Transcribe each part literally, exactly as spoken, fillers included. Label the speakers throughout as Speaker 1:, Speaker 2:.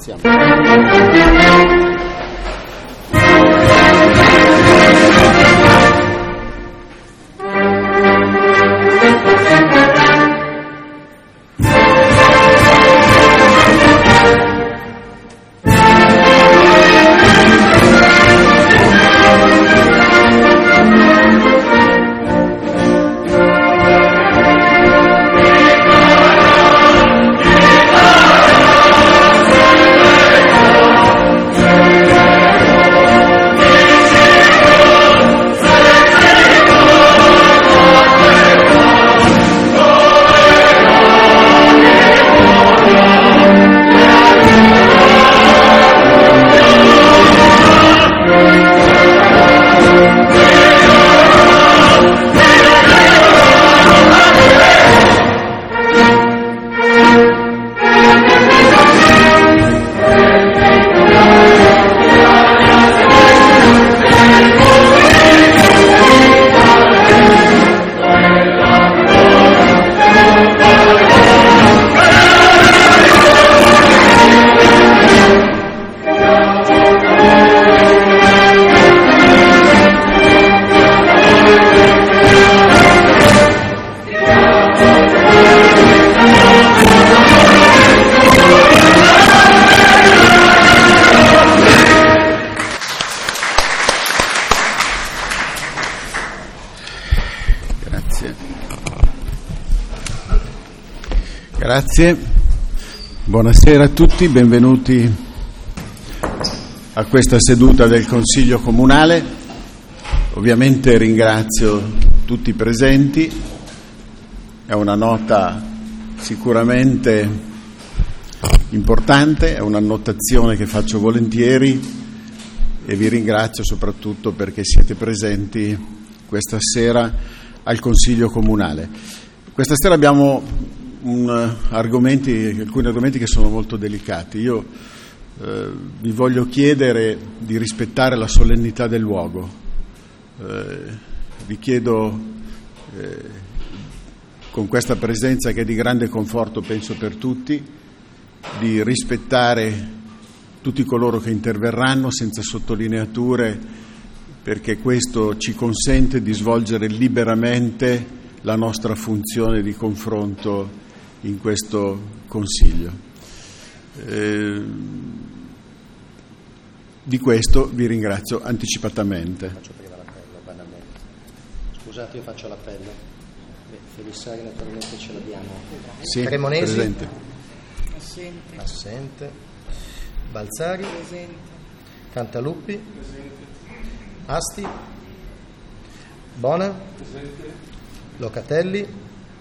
Speaker 1: Iniziamo.
Speaker 2: Grazie, buonasera a tutti, benvenuti a questa seduta del Consiglio Comunale. Ovviamente ringrazio tutti i presenti, è una nota sicuramente importante, è un'annotazione che faccio volentieri e vi ringrazio soprattutto perché siete presenti questa sera al Consiglio Comunale. Questa sera abbiamo Un, argomenti, alcuni argomenti che sono molto delicati. Io eh, vi voglio chiedere di rispettare la solennità del luogo. Eh, vi chiedo, eh, con questa presenza che è di grande conforto, penso per tutti, di rispettare tutti coloro che interverranno senza sottolineature, perché questo ci consente di svolgere liberamente la nostra funzione di confronto in questo Consiglio. Eh, di questo vi ringrazio anticipatamente.
Speaker 1: Faccio prima l'appello, banalmente. Scusate, io faccio l'appello. Beh, Felissari naturalmente ce l'abbiamo.
Speaker 2: Sì,
Speaker 1: Cremonesi.
Speaker 2: presente.
Speaker 3: Assente.
Speaker 1: Assente. Balzari.
Speaker 3: Presente.
Speaker 1: Cantaluppi.
Speaker 3: Presente.
Speaker 1: Asti. Bona.
Speaker 3: Presente.
Speaker 1: Locatelli.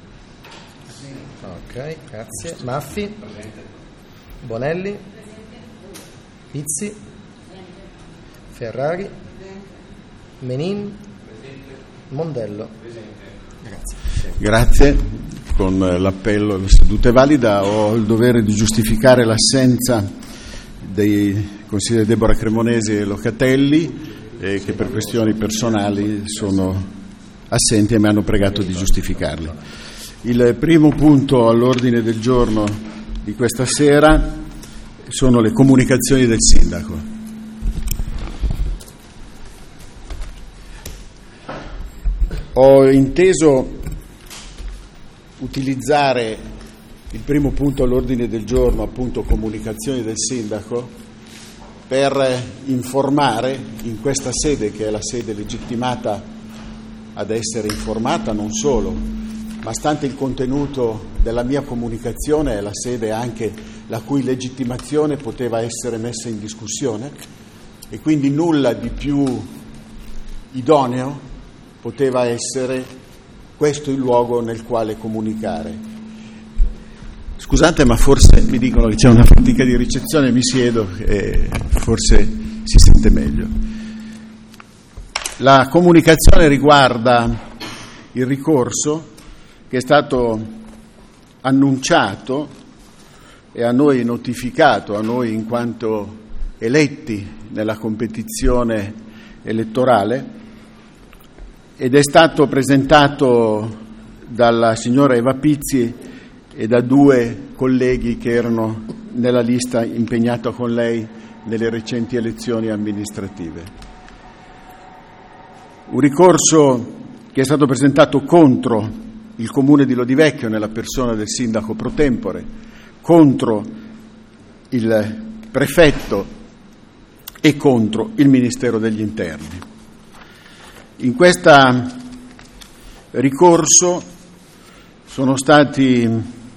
Speaker 1: Ok, grazie. Maffi.
Speaker 3: Presente.
Speaker 1: Bonelli. Presente. Pizzi. Ferrari.
Speaker 3: Presente.
Speaker 1: Menin.
Speaker 3: Presente.
Speaker 1: Mondello.
Speaker 3: Presente.
Speaker 1: Grazie.
Speaker 2: Grazie. Con l'appello la seduta è valida. Ho il dovere di giustificare l'assenza dei consiglieri Deborah Cremonesi e Locatelli, eh, che per questioni personali sono assenti e mi hanno pregato di giustificarli. Il primo punto all'ordine del giorno di questa sera sono le comunicazioni del Sindaco. Ho inteso utilizzare il primo punto all'ordine del giorno, appunto comunicazioni del Sindaco, per informare in questa sede, che è la sede legittimata ad essere informata, non solo, ma stante il contenuto della mia comunicazione è la sede anche la cui legittimazione poteva essere messa in discussione, e quindi nulla di più idoneo poteva essere questo il luogo nel quale comunicare. Scusate, ma forse mi dicono che c'è una fatica di ricezione, mi siedo e forse si sente meglio. La comunicazione riguarda il ricorso che è stato annunciato e a noi notificato, a noi in quanto eletti nella competizione elettorale, ed è stato presentato dalla signora Eva Pizzi e da due colleghi che erano nella lista impegnata con lei nelle recenti elezioni amministrative. Un ricorso che è stato presentato contro il Comune di Lodivecchio nella persona del sindaco pro tempore, contro il prefetto e contro il Ministero degli Interni. In questo ricorso sono stati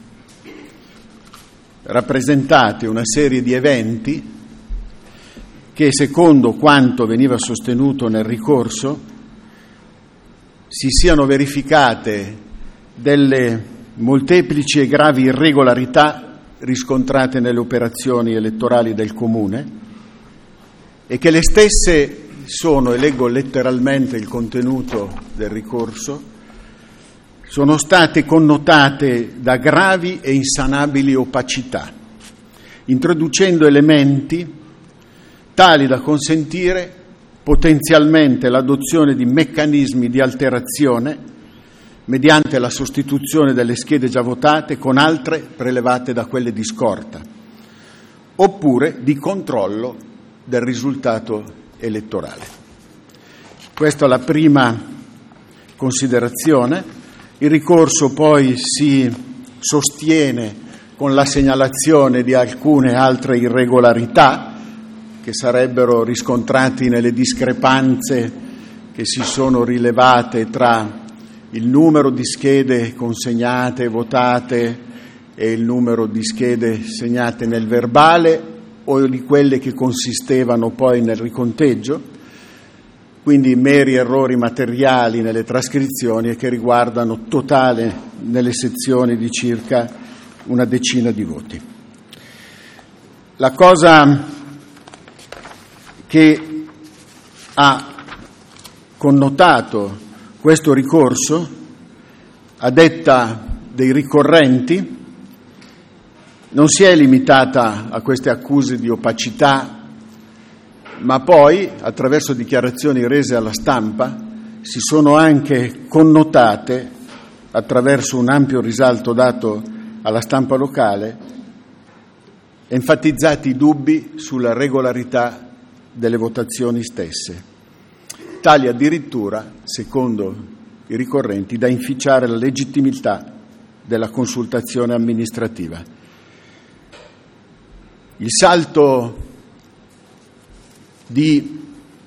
Speaker 2: rappresentati una serie di eventi che, secondo quanto veniva sostenuto nel ricorso, si siano verificate delle molteplici e gravi irregolarità riscontrate nelle operazioni elettorali del Comune e che le stesse sono, e leggo letteralmente il contenuto del ricorso, sono state connotate da gravi e insanabili opacità, introducendo elementi tali da consentire potenzialmente l'adozione di meccanismi di alterazione mediante la sostituzione delle schede già votate con altre prelevate da quelle di scorta, oppure di controllo del risultato elettorale. Questa è la prima considerazione. Il ricorso poi si sostiene con la segnalazione di alcune altre irregolarità che sarebbero riscontrati nelle discrepanze che si sono rilevate tra il numero di schede consegnate e votate e il numero di schede segnate nel verbale o di quelle che consistevano poi nel riconteggio, quindi meri errori materiali nelle trascrizioni e che riguardano totale nelle sezioni di circa una decina di voti. La cosa che ha connotato questo ricorso, a detta dei ricorrenti, non si è limitata a queste accuse di opacità, ma poi, attraverso dichiarazioni rese alla stampa, si sono anche connotate, attraverso un ampio risalto dato alla stampa locale, enfatizzati i dubbi sulla regolarità delle votazioni stesse, tali addirittura, secondo i ricorrenti, da inficiare la legittimità della consultazione amministrativa. Il salto di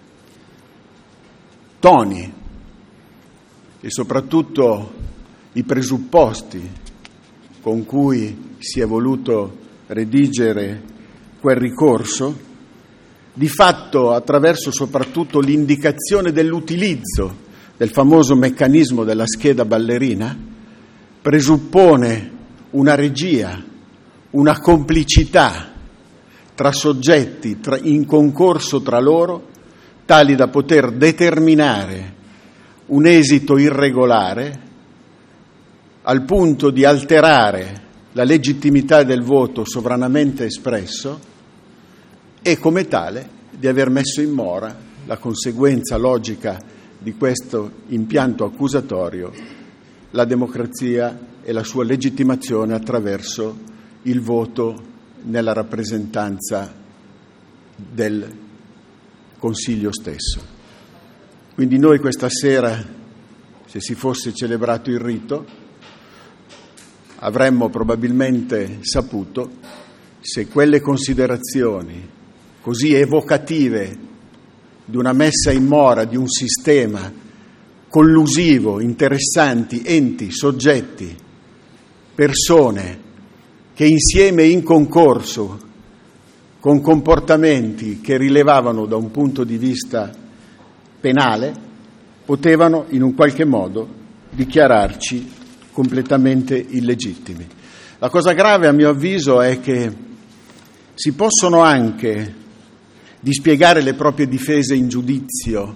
Speaker 2: toni e soprattutto i presupposti con cui si è voluto redigere quel ricorso, di fatto attraverso soprattutto l'indicazione dell'utilizzo del famoso meccanismo della scheda ballerina, presuppone una regia, una complicità tra soggetti tra, in concorso tra loro, tali da poter determinare un esito irregolare al punto di alterare la legittimità del voto sovranamente espresso e come tale di aver messo in mora la conseguenza logica di questo impianto accusatorio, la democrazia e la sua legittimazione attraverso il voto nella rappresentanza del Consiglio stesso. Quindi noi questa sera, se si fosse celebrato il rito, avremmo probabilmente saputo se quelle considerazioni così evocative di una messa in mora di un sistema collusivo, interessanti, enti, soggetti, persone che insieme in concorso con comportamenti che rilevavano da un punto di vista penale potevano in un qualche modo dichiararci completamente illegittimi. La cosa grave, a mio avviso, è che si possono anche dispiegare le proprie difese in giudizio,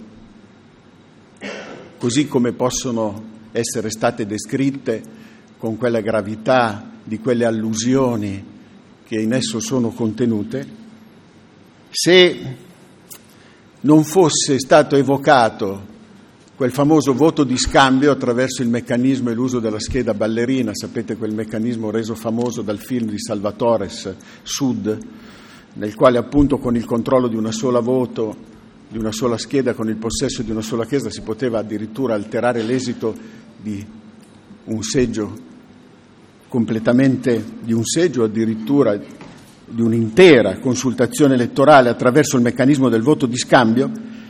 Speaker 2: così come possono essere state descritte con quella gravità di quelle allusioni che in esso sono contenute, se non fosse stato evocato quel famoso voto di scambio attraverso il meccanismo e l'uso della scheda ballerina, sapete quel meccanismo reso famoso dal film di Salvatore Sud, nel quale appunto con il controllo di una sola voto, di una sola scheda, con il possesso di una sola scheda si poteva addirittura alterare l'esito di un seggio, completamente di un seggio, addirittura di un'intera consultazione elettorale attraverso il meccanismo del voto di scambio,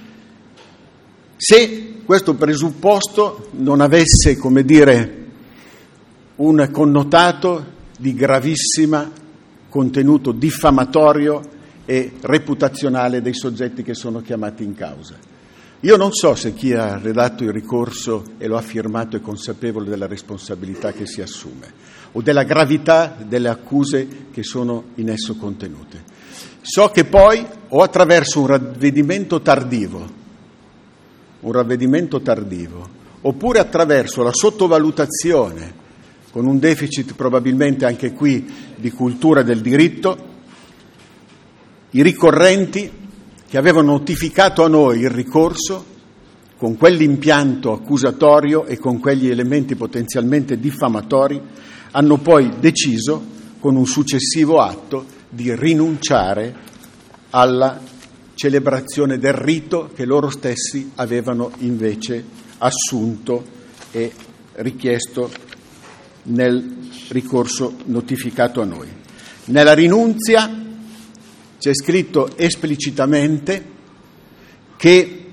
Speaker 2: se questo presupposto non avesse, come dire, un connotato di gravissimo contenuto diffamatorio e reputazionale dei soggetti che sono chiamati in causa. Io non so se chi ha redatto il ricorso e lo ha firmato è consapevole della responsabilità che si assume o della gravità delle accuse che sono in esso contenute. So che poi, o attraverso un ravvedimento tardivo, un ravvedimento tardivo, oppure attraverso la sottovalutazione, con un deficit probabilmente anche qui di cultura del diritto, i ricorrenti che avevano notificato a noi il ricorso con quell'impianto accusatorio e con quegli elementi potenzialmente diffamatori, hanno poi deciso, con un successivo atto, di rinunciare alla celebrazione del rito che loro stessi avevano invece assunto e richiesto nel ricorso notificato a noi. Nella rinunzia c'è scritto esplicitamente che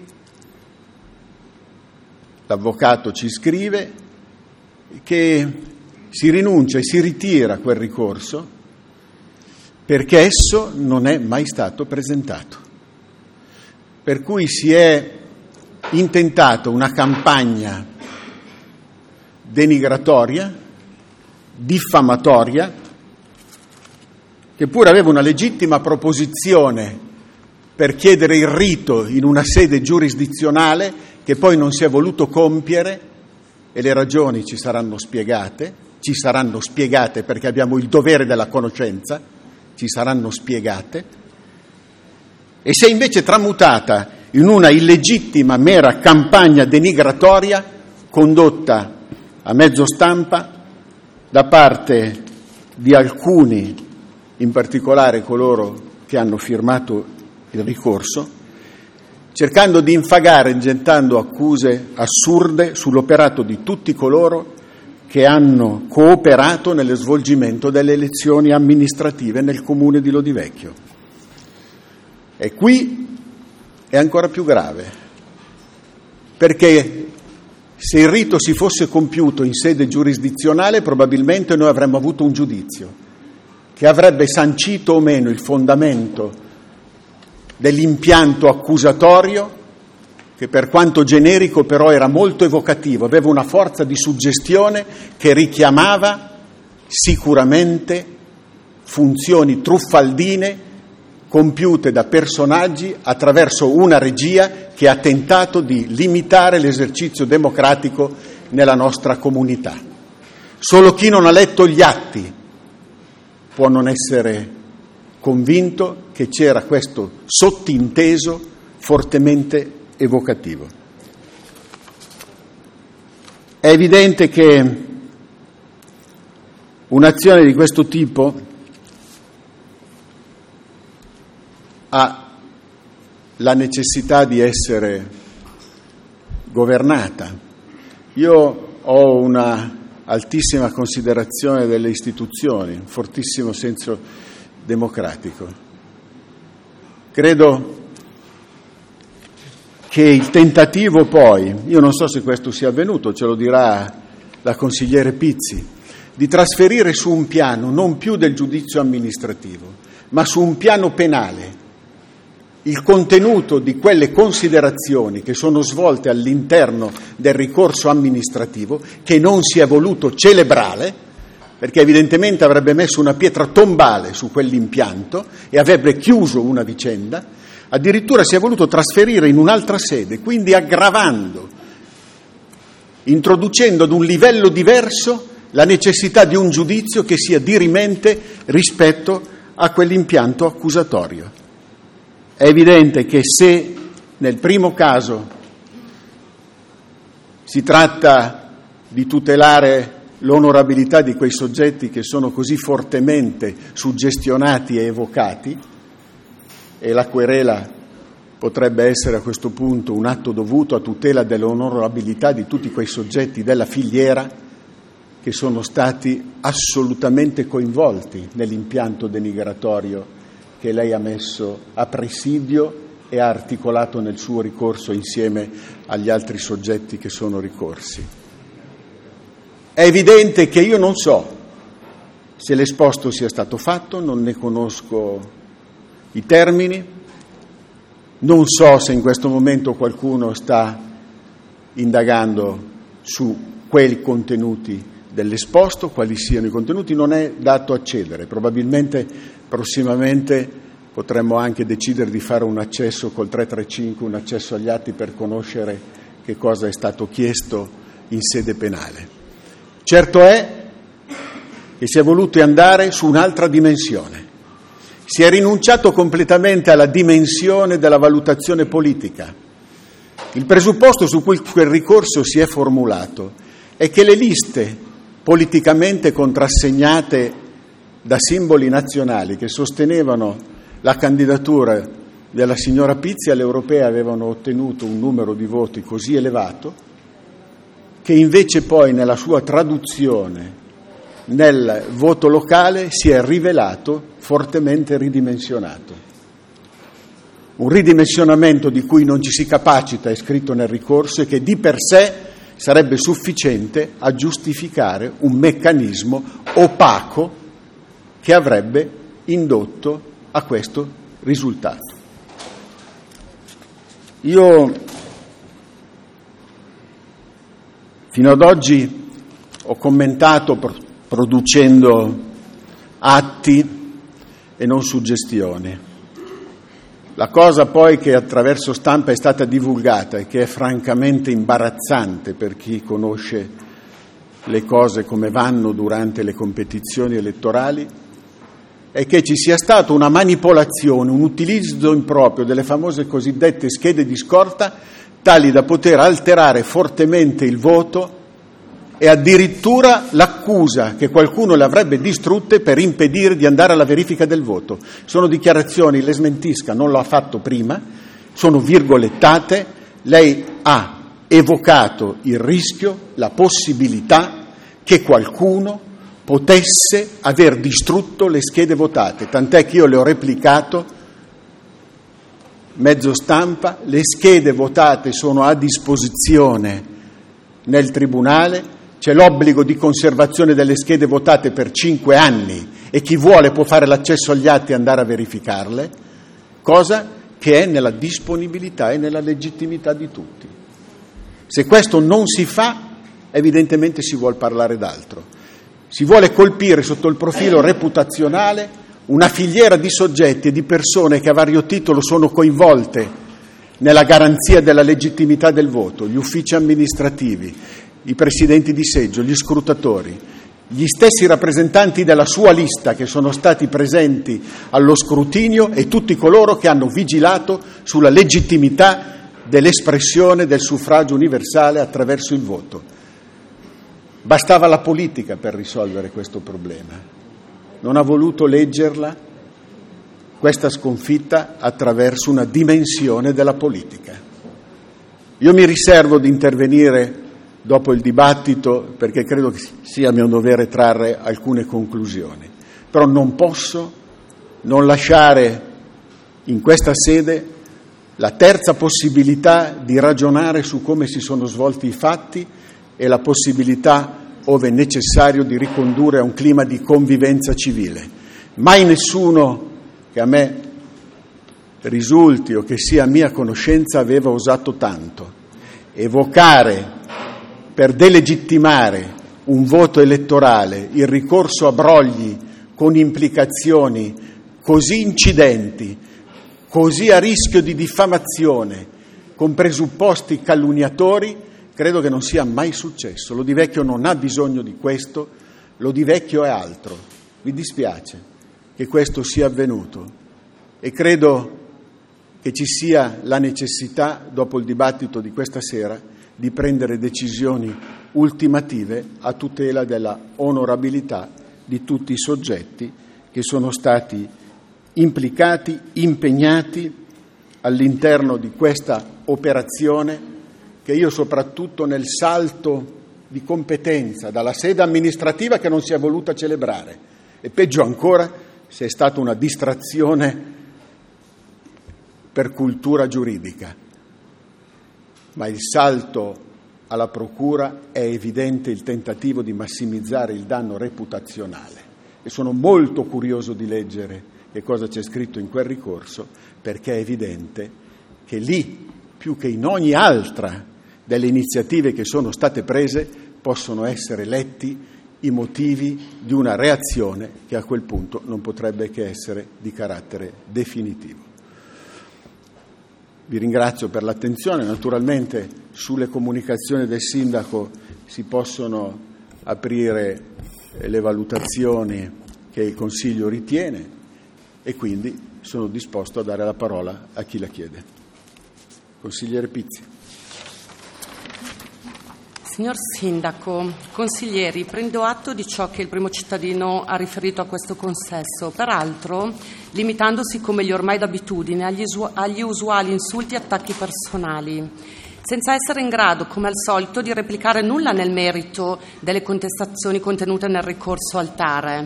Speaker 2: l'avvocato ci scrive che si rinuncia e si ritira quel ricorso perché esso non è mai stato presentato. Per cui si è intentata una campagna denigratoria, diffamatoria, che pure aveva una legittima proposizione per chiedere il rito in una sede giurisdizionale che poi non si è voluto compiere, e le ragioni ci saranno spiegate, ci saranno spiegate perché abbiamo il dovere della conoscenza, ci saranno spiegate, e si è invece tramutata in una illegittima mera campagna denigratoria condotta a mezzo stampa da parte di alcuni, in particolare coloro che hanno firmato il ricorso, cercando di infagare, gettando accuse assurde sull'operato di tutti coloro che hanno cooperato nello svolgimento delle elezioni amministrative nel comune di Lodivecchio. E qui è ancora più grave, perché se il rito si fosse compiuto in sede giurisdizionale probabilmente noi avremmo avuto un giudizio che avrebbe sancito o meno il fondamento dell'impianto accusatorio, che per quanto generico però era molto evocativo, aveva una forza di suggestione che richiamava sicuramente funzioni truffaldine compiute da personaggi attraverso una regia che ha tentato di limitare l'esercizio democratico nella nostra comunità. Solo chi non ha letto gli atti può non essere convinto che c'era questo sottinteso fortemente evocativo. È evidente che un'azione di questo tipo ha la necessità di essere governata. Io ho una altissima considerazione delle istituzioni, un fortissimo senso democratico. Credo che il tentativo poi, io non so se questo sia avvenuto, ce lo dirà la consigliere Pizzi, di trasferire su un piano non più del giudizio amministrativo, ma su un piano penale, il contenuto di quelle considerazioni che sono svolte all'interno del ricorso amministrativo, che non si è voluto celebrare, perché evidentemente avrebbe messo una pietra tombale su quell'impianto e avrebbe chiuso una vicenda, addirittura si è voluto trasferire in un'altra sede, quindi aggravando, introducendo ad un livello diverso la necessità di un giudizio che sia dirimente rispetto a quell'impianto accusatorio. È evidente che se nel primo caso Si tratta di tutelare l'onorabilità di quei soggetti che sono così fortemente suggestionati e evocati, e la querela potrebbe essere a questo punto un atto dovuto a tutela dell'onorabilità di tutti quei soggetti della filiera che sono stati assolutamente coinvolti nell'impianto denigratorio che lei ha messo a presidio e ha articolato nel suo ricorso insieme agli altri soggetti che sono ricorsi. È evidente che io non so se l'esposto sia stato fatto, non ne conosco i termini, non so se in questo momento qualcuno sta indagando su quei contenuti dell'esposto, quali siano i contenuti, non è dato accedere. Probabilmente prossimamente potremmo anche decidere di fare un accesso col tre tre cinque, un accesso agli atti per conoscere che cosa è stato chiesto in sede penale. Certo è che si è voluto andare su un'altra dimensione. Si è rinunciato completamente alla dimensione della valutazione politica. Il presupposto su cui quel ricorso si è formulato è che le liste politicamente contrassegnate da simboli nazionali che sostenevano la candidatura della signora Pizzi alle europee avevano ottenuto un numero di voti così elevato che invece poi nella sua traduzione nel voto locale si è rivelato fortemente ridimensionato. Un ridimensionamento di cui non ci si capacita, è scritto nel ricorso, e che di per sé sarebbe sufficiente a giustificare un meccanismo opaco che avrebbe indotto a questo risultato. Io fino ad oggi ho commentato producendo atti e non suggestioni. La cosa poi che attraverso stampa è stata divulgata e che è francamente imbarazzante per chi conosce le cose come vanno durante le competizioni elettorali è che ci sia stata una manipolazione, un utilizzo improprio delle famose cosiddette schede di scorta tali da poter alterare fortemente il voto e addirittura l'accusa che qualcuno le avrebbe distrutte per impedire di andare alla verifica del voto. Sono dichiarazioni, le smentisca, non lo ha fatto prima, sono virgolettate, lei ha evocato il rischio, la possibilità che qualcuno potesse aver distrutto le schede votate, tant'è che io le ho replicato mezzo stampa, le schede votate sono a disposizione nel tribunale, c'è l'obbligo di conservazione delle schede votate per cinque anni e chi vuole può fare l'accesso agli atti e andare a verificarle, cosa che è nella disponibilità e nella legittimità di tutti. Se questo non si fa, evidentemente si vuol parlare d'altro. Si vuole colpire sotto il profilo reputazionale una filiera di soggetti e di persone che a vario titolo sono coinvolte nella garanzia della legittimità del voto, gli uffici amministrativi, i presidenti di seggio, gli scrutatori, gli stessi rappresentanti della sua lista che sono stati presenti allo scrutinio e tutti coloro che hanno vigilato sulla legittimità dell'espressione del suffragio universale attraverso il voto. Bastava la politica per risolvere questo problema. Non ha voluto leggerla, questa sconfitta, attraverso una dimensione della politica. Io mi riservo di intervenire dopo il dibattito perché credo che sia mio dovere trarre alcune conclusioni, però non posso non lasciare in questa sede la terza possibilità di ragionare su come si sono svolti i fatti e la possibilità, ove necessario, di ricondurre a un clima di convivenza civile. Mai nessuno che a me risulti o che sia a mia conoscenza aveva osato tanto. Evocare per delegittimare un voto elettorale il ricorso a brogli con implicazioni così incidenti, così a rischio di diffamazione, con presupposti calunniatori, credo che non sia mai successo. Lo Di Vecchio non ha bisogno di questo, Lo Di Vecchio è altro. Mi dispiace che questo sia avvenuto e credo che ci sia la necessità, dopo il dibattito di questa sera, di prendere decisioni ultimative a tutela della onorabilità di tutti i soggetti che sono stati implicati, impegnati all'interno di questa operazione che io soprattutto nel salto di competenza dalla sede amministrativa che non si è voluta celebrare e peggio ancora se è stata una distrazione per cultura giuridica. Ma il salto alla procura è evidente il tentativo di massimizzare il danno reputazionale e sono molto curioso di leggere che cosa c'è scritto in quel ricorso, perché è evidente che lì, più che in ogni altra delle iniziative che sono state prese, possono essere letti i motivi di una reazione che a quel punto non potrebbe che essere di carattere definitivo. Vi ringrazio per l'attenzione. Naturalmente sulle comunicazioni del sindaco si possono aprire le valutazioni che il Consiglio ritiene e quindi sono disposto a dare la parola a chi la chiede. Consigliere Pizzi.
Speaker 4: Signor Sindaco, consiglieri, prendo atto di ciò che il primo cittadino ha riferito a questo consesso, peraltro limitandosi come gli ormai d'abitudine agli, usu- agli usuali insulti e attacchi personali, senza essere in grado, come al solito, di replicare nulla nel merito delle contestazioni contenute nel ricorso al TARE,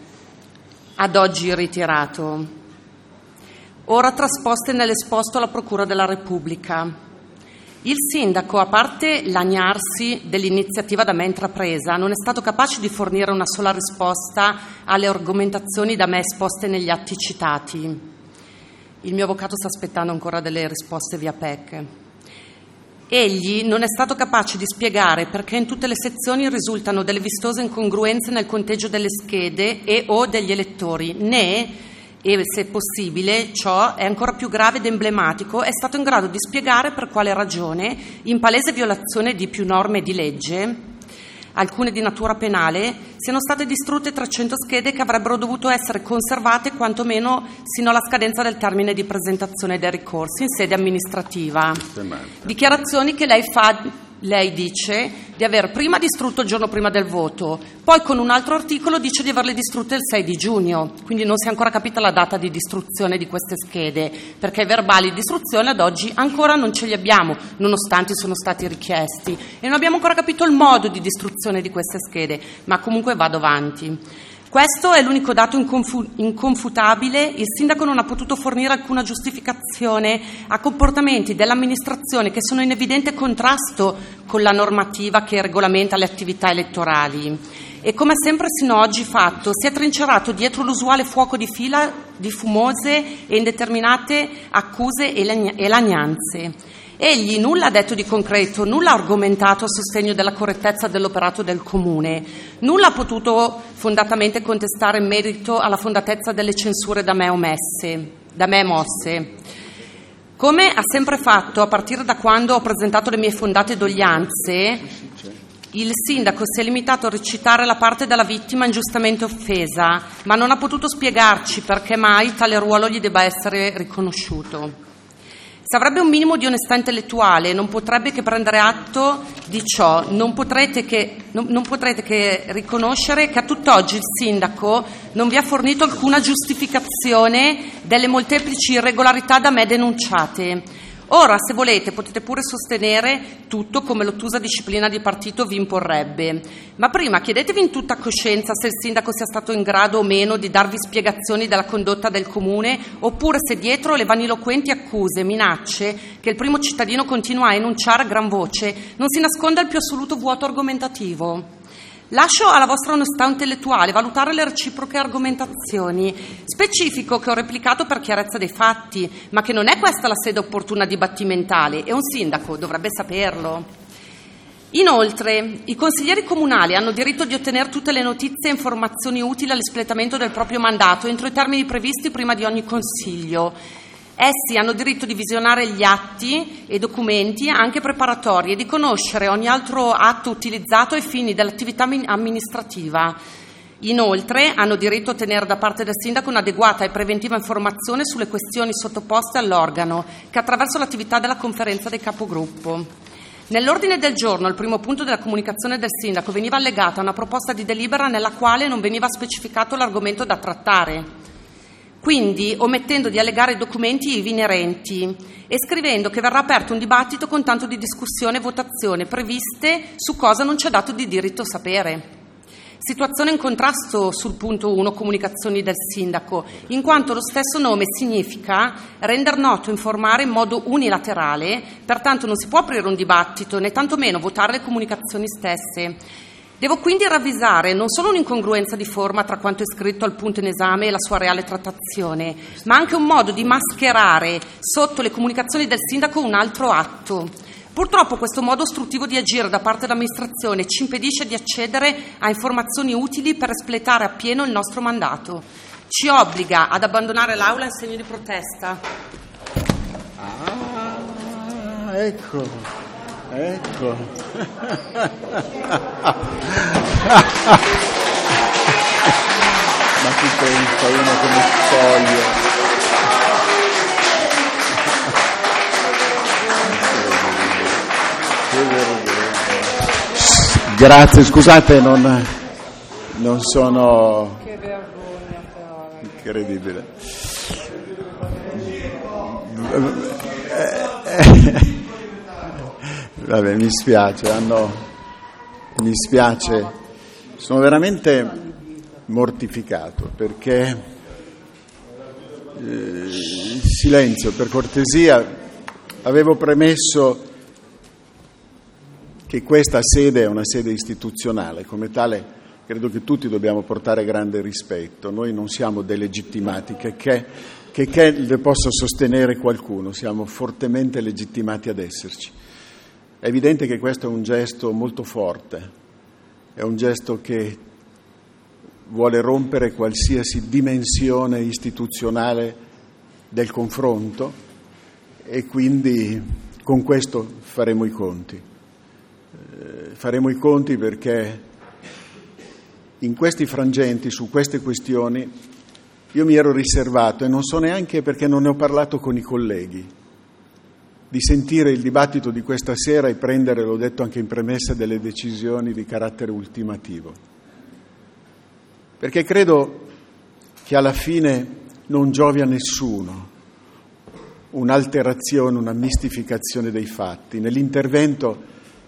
Speaker 4: ad oggi ritirato, ora trasposte nell'esposto alla Procura della Repubblica. Il sindaco, a parte lagnarsi dell'iniziativa da me intrapresa, non è stato capace di fornire una sola risposta alle argomentazioni da me esposte negli atti citati. Il mio avvocato sta aspettando ancora delle risposte via P E C. Egli non è stato capace di spiegare perché in tutte le sezioni risultano delle vistose incongruenze nel conteggio delle schede e o degli elettori, né, e se possibile, ciò è ancora più grave ed emblematico, è stato in grado di spiegare per quale ragione, in palese violazione di più norme di legge, alcune di natura penale, siano state distrutte trecento schede che avrebbero dovuto essere conservate quantomeno sino alla scadenza del termine di presentazione dei ricorsi in sede amministrativa. Dichiarazioni che lei fa, lei dice di aver prima distrutto il giorno prima del voto, poi con un altro articolo dice di averle distrutte il sei di giugno, quindi non si è ancora capita la data di distruzione di queste schede, perché i verbali di distruzione ad oggi ancora non ce li abbiamo, nonostante sono stati richiesti, e non abbiamo ancora capito il modo di distruzione di queste schede, ma comunque vado avanti. Questo è l'unico dato inconfu- inconfutabile. Il sindaco non ha potuto fornire alcuna giustificazione a comportamenti dell'amministrazione che sono in evidente contrasto con la normativa che regolamenta le attività elettorali. E come ha sempre sino ad oggi fatto, si è trincerato dietro l'usuale fuoco di fila di fumose e indeterminate accuse e, lagn- e lagnanze. Egli nulla ha detto di concreto, nulla ha argomentato a sostegno della correttezza dell'operato del Comune, nulla ha potuto fondatamente contestare in merito alla fondatezza delle censure da me omesse, da me mosse. Come ha sempre fatto, a partire da quando ho presentato le mie fondate doglianze, il sindaco si è limitato a recitare la parte della vittima ingiustamente offesa, ma non ha potuto spiegarci perché mai tale ruolo gli debba essere riconosciuto. Se avrebbe un minimo di onestà intellettuale non potrebbe che prendere atto di ciò, non potrete che, non, non potrete che riconoscere che a tutt'oggi il sindaco non vi ha fornito alcuna giustificazione delle molteplici irregolarità da me denunciate. Ora, se volete, potete pure sostenere tutto come l'ottusa disciplina di partito vi imporrebbe, ma prima chiedetevi in tutta coscienza se il sindaco sia stato in grado o meno di darvi spiegazioni della condotta del Comune, oppure se dietro le vaniloquenti accuse e minacce che il primo cittadino continua a enunciare a gran voce non si nasconda il più assoluto vuoto argomentativo. Lascio alla vostra onestà intellettuale valutare le reciproche argomentazioni. Specifico che ho replicato per chiarezza dei fatti, ma che non è questa la sede opportuna dibattimentale e un sindaco dovrebbe saperlo. Inoltre, i consiglieri comunali hanno diritto di ottenere tutte le notizie e informazioni utili all'espletamento del proprio mandato entro i termini previsti prima di ogni consiglio. Essi hanno diritto di visionare gli atti e documenti anche preparatori e di conoscere ogni altro atto utilizzato ai fini dell'attività amministrativa. Inoltre hanno diritto a ottenere da parte del sindaco un'adeguata e preventiva informazione sulle questioni sottoposte all'organo che attraverso l'attività della conferenza dei capogruppo. Nell'ordine del giorno, al primo punto della comunicazione del sindaco, veniva allegata una proposta di delibera nella quale non veniva specificato l'argomento da trattare, quindi omettendo di allegare i documenti ivi inerenti e scrivendo che verrà aperto un dibattito con tanto di discussione e votazione previste su cosa non c'è dato di diritto sapere. Situazione in contrasto sul punto uno, comunicazioni del sindaco, in quanto lo stesso nome significa render noto, informare in modo unilaterale, pertanto non si può aprire un dibattito né tantomeno votare le comunicazioni stesse. Devo quindi ravvisare non solo un'incongruenza di forma tra quanto è scritto al punto in esame e la sua reale trattazione, ma anche un modo di mascherare sotto le comunicazioni del sindaco un altro atto. Purtroppo questo modo ostruttivo di agire da parte dell'amministrazione ci impedisce di accedere a informazioni utili per espletare appieno il nostro mandato. Ci obbliga ad abbandonare l'Aula in segno di protesta.
Speaker 2: Ah, ecco, ecco. Ma tu pensa uno come spoglia. Grazie, scusate, non, non sono...
Speaker 3: Che vergogna però.
Speaker 2: Incredibile. Vabbè, mi spiace, hanno... mi spiace, sono veramente mortificato perché eh, il silenzio, per cortesia, avevo premesso che questa sede è una sede istituzionale, come tale credo che tutti dobbiamo portare grande rispetto. Noi non siamo delegittimati, che che, che, che le possa sostenere qualcuno, siamo fortemente legittimati ad esserci. È evidente che questo è un gesto molto forte, è un gesto che vuole rompere qualsiasi dimensione istituzionale del confronto e quindi con questo faremo i conti. Faremo i conti perché in questi frangenti, su queste questioni, io mi ero riservato, e non so neanche perché non ne ho parlato con i colleghi, di sentire il dibattito di questa sera e prendere, l'ho detto anche in premessa, delle decisioni di carattere ultimativo. Perché credo che alla fine non giovi a nessuno un'alterazione, una mistificazione dei fatti. Nell'intervento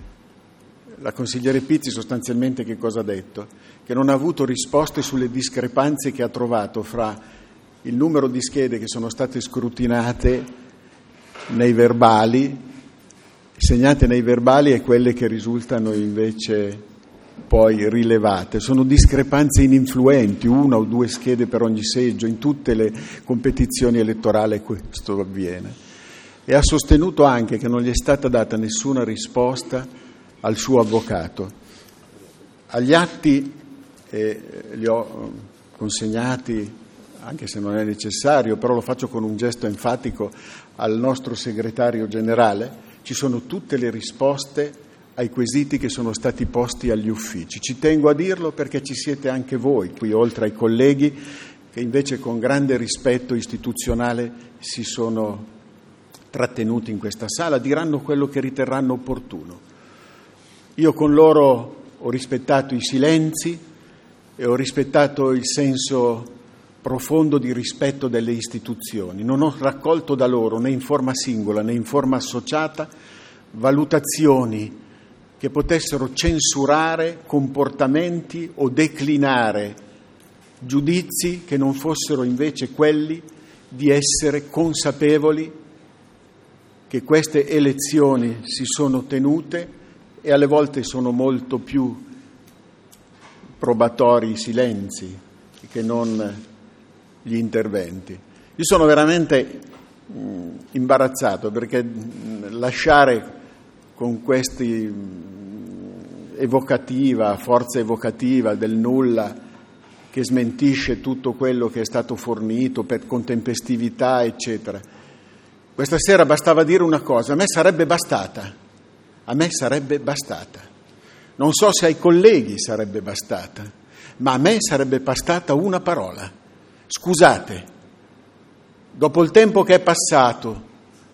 Speaker 2: la consigliere Pizzi sostanzialmente che cosa ha detto? Che non ha avuto risposte sulle discrepanze che ha trovato fra il numero di schede che sono state scrutinate nei verbali, segnate nei verbali e quelle che risultano invece poi rilevate. Sono discrepanze ininfluenti, una o due schede per ogni seggio, in tutte le competizioni elettorali questo avviene. E ha sostenuto anche che non gli è stata data nessuna risposta al suo avvocato. Agli atti, eh, li ho consegnati, anche se non è necessario, però lo faccio con un gesto enfatico al nostro segretario generale, ci sono tutte le risposte ai quesiti che sono stati posti agli uffici. Ci tengo a dirlo perché ci siete anche voi, qui oltre ai colleghi, che invece con grande rispetto istituzionale si sono trattenuti in questa sala, diranno quello che riterranno opportuno. Io con loro ho rispettato i silenzi e ho rispettato il senso profondo di rispetto delle istituzioni. Non ho raccolto da loro, né in forma singola né in forma associata, valutazioni che potessero censurare comportamenti o declinare giudizi che non fossero invece quelli di essere consapevoli che queste elezioni si sono tenute e alle volte sono molto più probatori i silenzi che non gli interventi. Io sono veramente mh, imbarazzato perché mh, lasciare con questi mh, evocativa, forza evocativa del nulla che smentisce tutto quello che è stato fornito per con tempestività, eccetera. Questa sera bastava dire una cosa, a me sarebbe bastata. A me sarebbe bastata. Non so se ai colleghi sarebbe bastata, ma a me sarebbe bastata una parola. Scusate, dopo il tempo che è passato,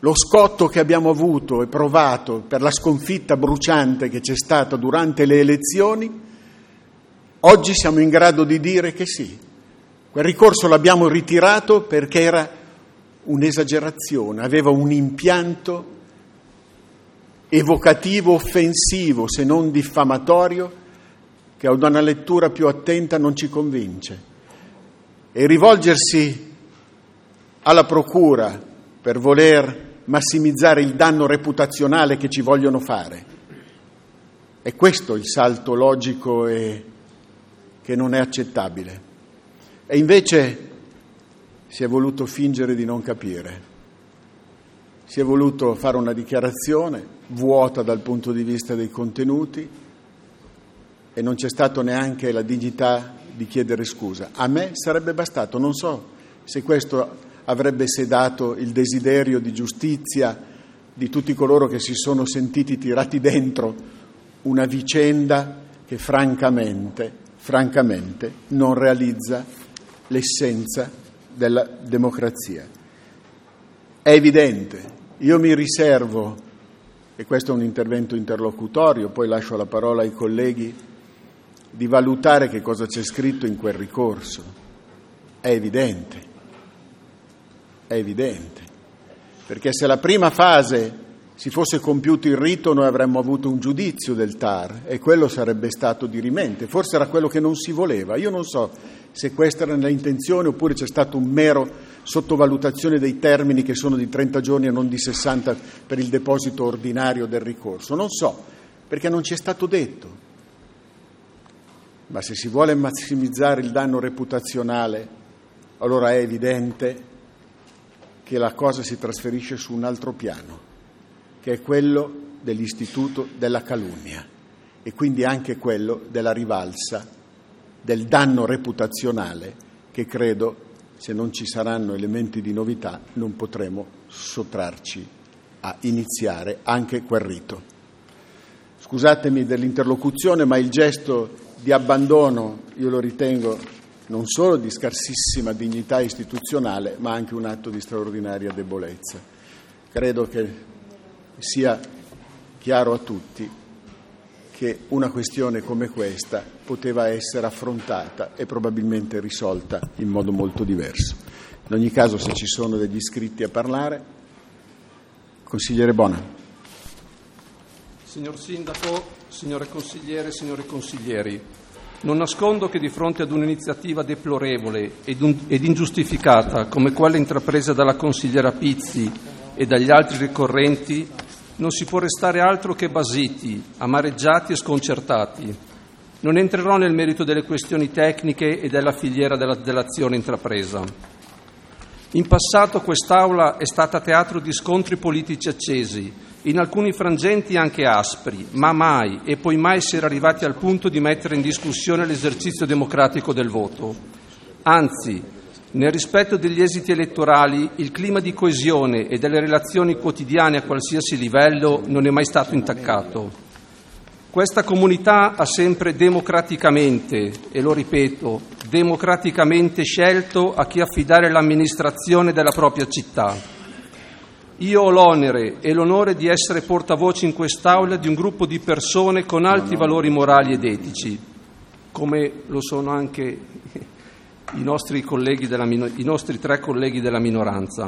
Speaker 2: lo scotto che abbiamo avuto e provato per la sconfitta bruciante che c'è stata durante le elezioni, oggi siamo in grado di dire che sì, quel ricorso l'abbiamo ritirato perché era un'esagerazione, aveva un impianto evocativo, offensivo, se non diffamatorio, che ad una lettura più attenta non ci convince. E rivolgersi alla procura per voler massimizzare il danno reputazionale che ci vogliono fare, è questo il salto logico e che non è accettabile. E invece si è voluto fingere di non capire, si è voluto fare una dichiarazione vuota dal punto di vista dei contenuti e non c'è stato neanche la dignità di chiedere scusa. A me sarebbe bastato, non so se questo avrebbe sedato il desiderio di giustizia di tutti coloro che si sono sentiti tirati dentro una vicenda che francamente, francamente non realizza l'essenza della democrazia. È evidente, io mi riservo, e questo è un intervento interlocutorio, poi lascio la parola ai colleghi, di valutare che cosa c'è scritto in quel ricorso. È evidente. È evidente, perché se la prima fase si fosse compiuto il rito noi avremmo avuto un giudizio del T A R e quello sarebbe stato dirimente, forse era quello che non si voleva. Io non so se questa era l'intenzione oppure c'è stato un mero sottovalutazione dei termini che sono di trenta giorni e non di sessanta per il deposito ordinario del ricorso, non so, perché non ci è stato detto. Ma se si vuole massimizzare il danno reputazionale, allora è evidente che la cosa si trasferisce su un altro piano, che è quello dell'istituto della calunnia e quindi anche quello della rivalsa, del danno reputazionale che credo, se non ci saranno elementi di novità, non potremo sottrarci a iniziare anche quel rito. Scusatemi dell'interlocuzione, ma il gesto di abbandono io lo ritengo non solo di scarsissima dignità istituzionale, ma anche un atto di straordinaria debolezza. Credo che sia chiaro a tutti che una questione come questa poteva essere affrontata e probabilmente risolta in modo molto diverso. In ogni caso, se ci sono degli iscritti a parlare, consigliere Bona.
Speaker 5: Signor Sindaco, signore consigliere, signori consiglieri, non nascondo che di fronte ad un'iniziativa deplorevole ed, un, ed ingiustificata come quella intrapresa dalla consigliera Pizzi e dagli altri ricorrenti non si può restare altro che basiti, amareggiati e sconcertati. Non entrerò nel merito delle questioni tecniche e della filiera della, dell'azione intrapresa. In passato quest'Aula è stata teatro di scontri politici accesi, in alcuni frangenti anche aspri, ma mai e poi mai si era arrivati al punto di mettere in discussione l'esercizio democratico del voto. Anzi, nel rispetto degli esiti elettorali, il clima di coesione e delle relazioni quotidiane a qualsiasi livello non è mai stato intaccato. Questa comunità ha sempre democraticamente, e lo ripeto, democraticamente scelto a chi affidare l'amministrazione della propria città. Io ho l'onere e l'onore di essere portavoce in quest'Aula di un gruppo di persone con alti valori morali ed etici, come lo sono anche i nostri, colleghi della, i nostri tre colleghi della minoranza.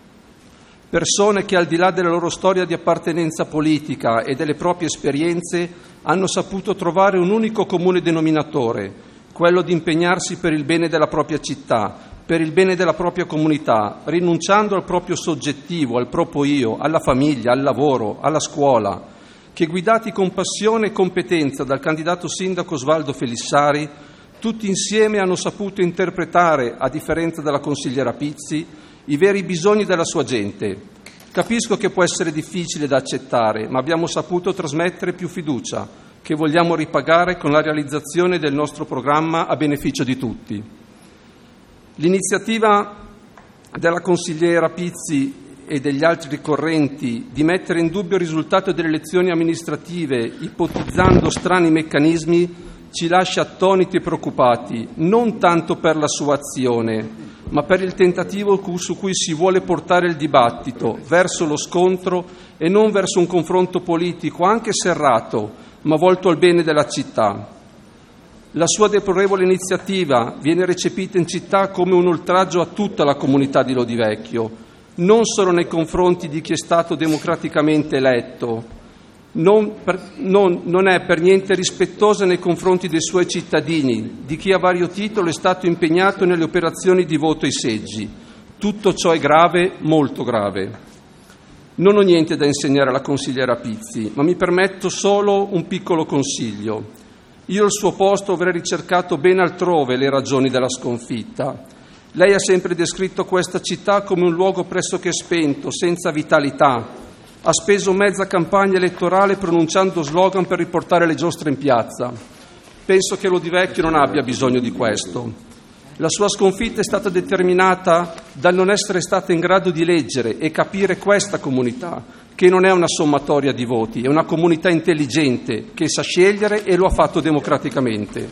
Speaker 5: Persone che al di là della loro storia di appartenenza politica e delle proprie esperienze hanno saputo trovare un unico comune denominatore, quello di impegnarsi per il bene della propria città, per il bene della propria comunità, rinunciando al proprio soggettivo, al proprio io, alla famiglia, al lavoro, alla scuola, che guidati con passione e competenza dal candidato sindaco Osvaldo Felissari, tutti insieme hanno saputo interpretare, a differenza della consigliera Pizzi, i veri bisogni della sua gente. Capisco che può essere difficile da accettare, ma abbiamo saputo trasmettere più fiducia, che vogliamo ripagare con la realizzazione del nostro programma a beneficio di tutti. L'iniziativa della consigliera Pizzi e degli altri ricorrenti di mettere in dubbio il risultato delle elezioni amministrative ipotizzando strani meccanismi ci lascia attoniti e preoccupati, non tanto per la sua azione, ma per il tentativo su cui si vuole portare il dibattito verso lo scontro e non verso un confronto politico, anche serrato, ma volto al bene della città. La sua deplorevole iniziativa viene recepita in città come un oltraggio a tutta la comunità di Lodivecchio, non solo nei confronti di chi è stato democraticamente eletto, non, per, non, non è per niente rispettosa nei confronti dei suoi cittadini, di chi a vario titolo è stato impegnato nelle operazioni di voto ai seggi. Tutto ciò è grave, molto grave. Non ho niente da insegnare alla consigliera Pizzi, ma mi permetto solo un piccolo consiglio. Io al suo posto avrei ricercato ben altrove le ragioni della sconfitta. Lei ha sempre descritto questa città come un luogo pressoché spento, senza vitalità. Ha speso mezza campagna elettorale pronunciando slogan per riportare le giostre in piazza. Penso che Lodivecchio non abbia bisogno di questo. La sua sconfitta è stata determinata dal non essere stata in grado di leggere e capire questa comunità, che non è una sommatoria di voti, è una comunità intelligente che sa scegliere e lo ha fatto democraticamente.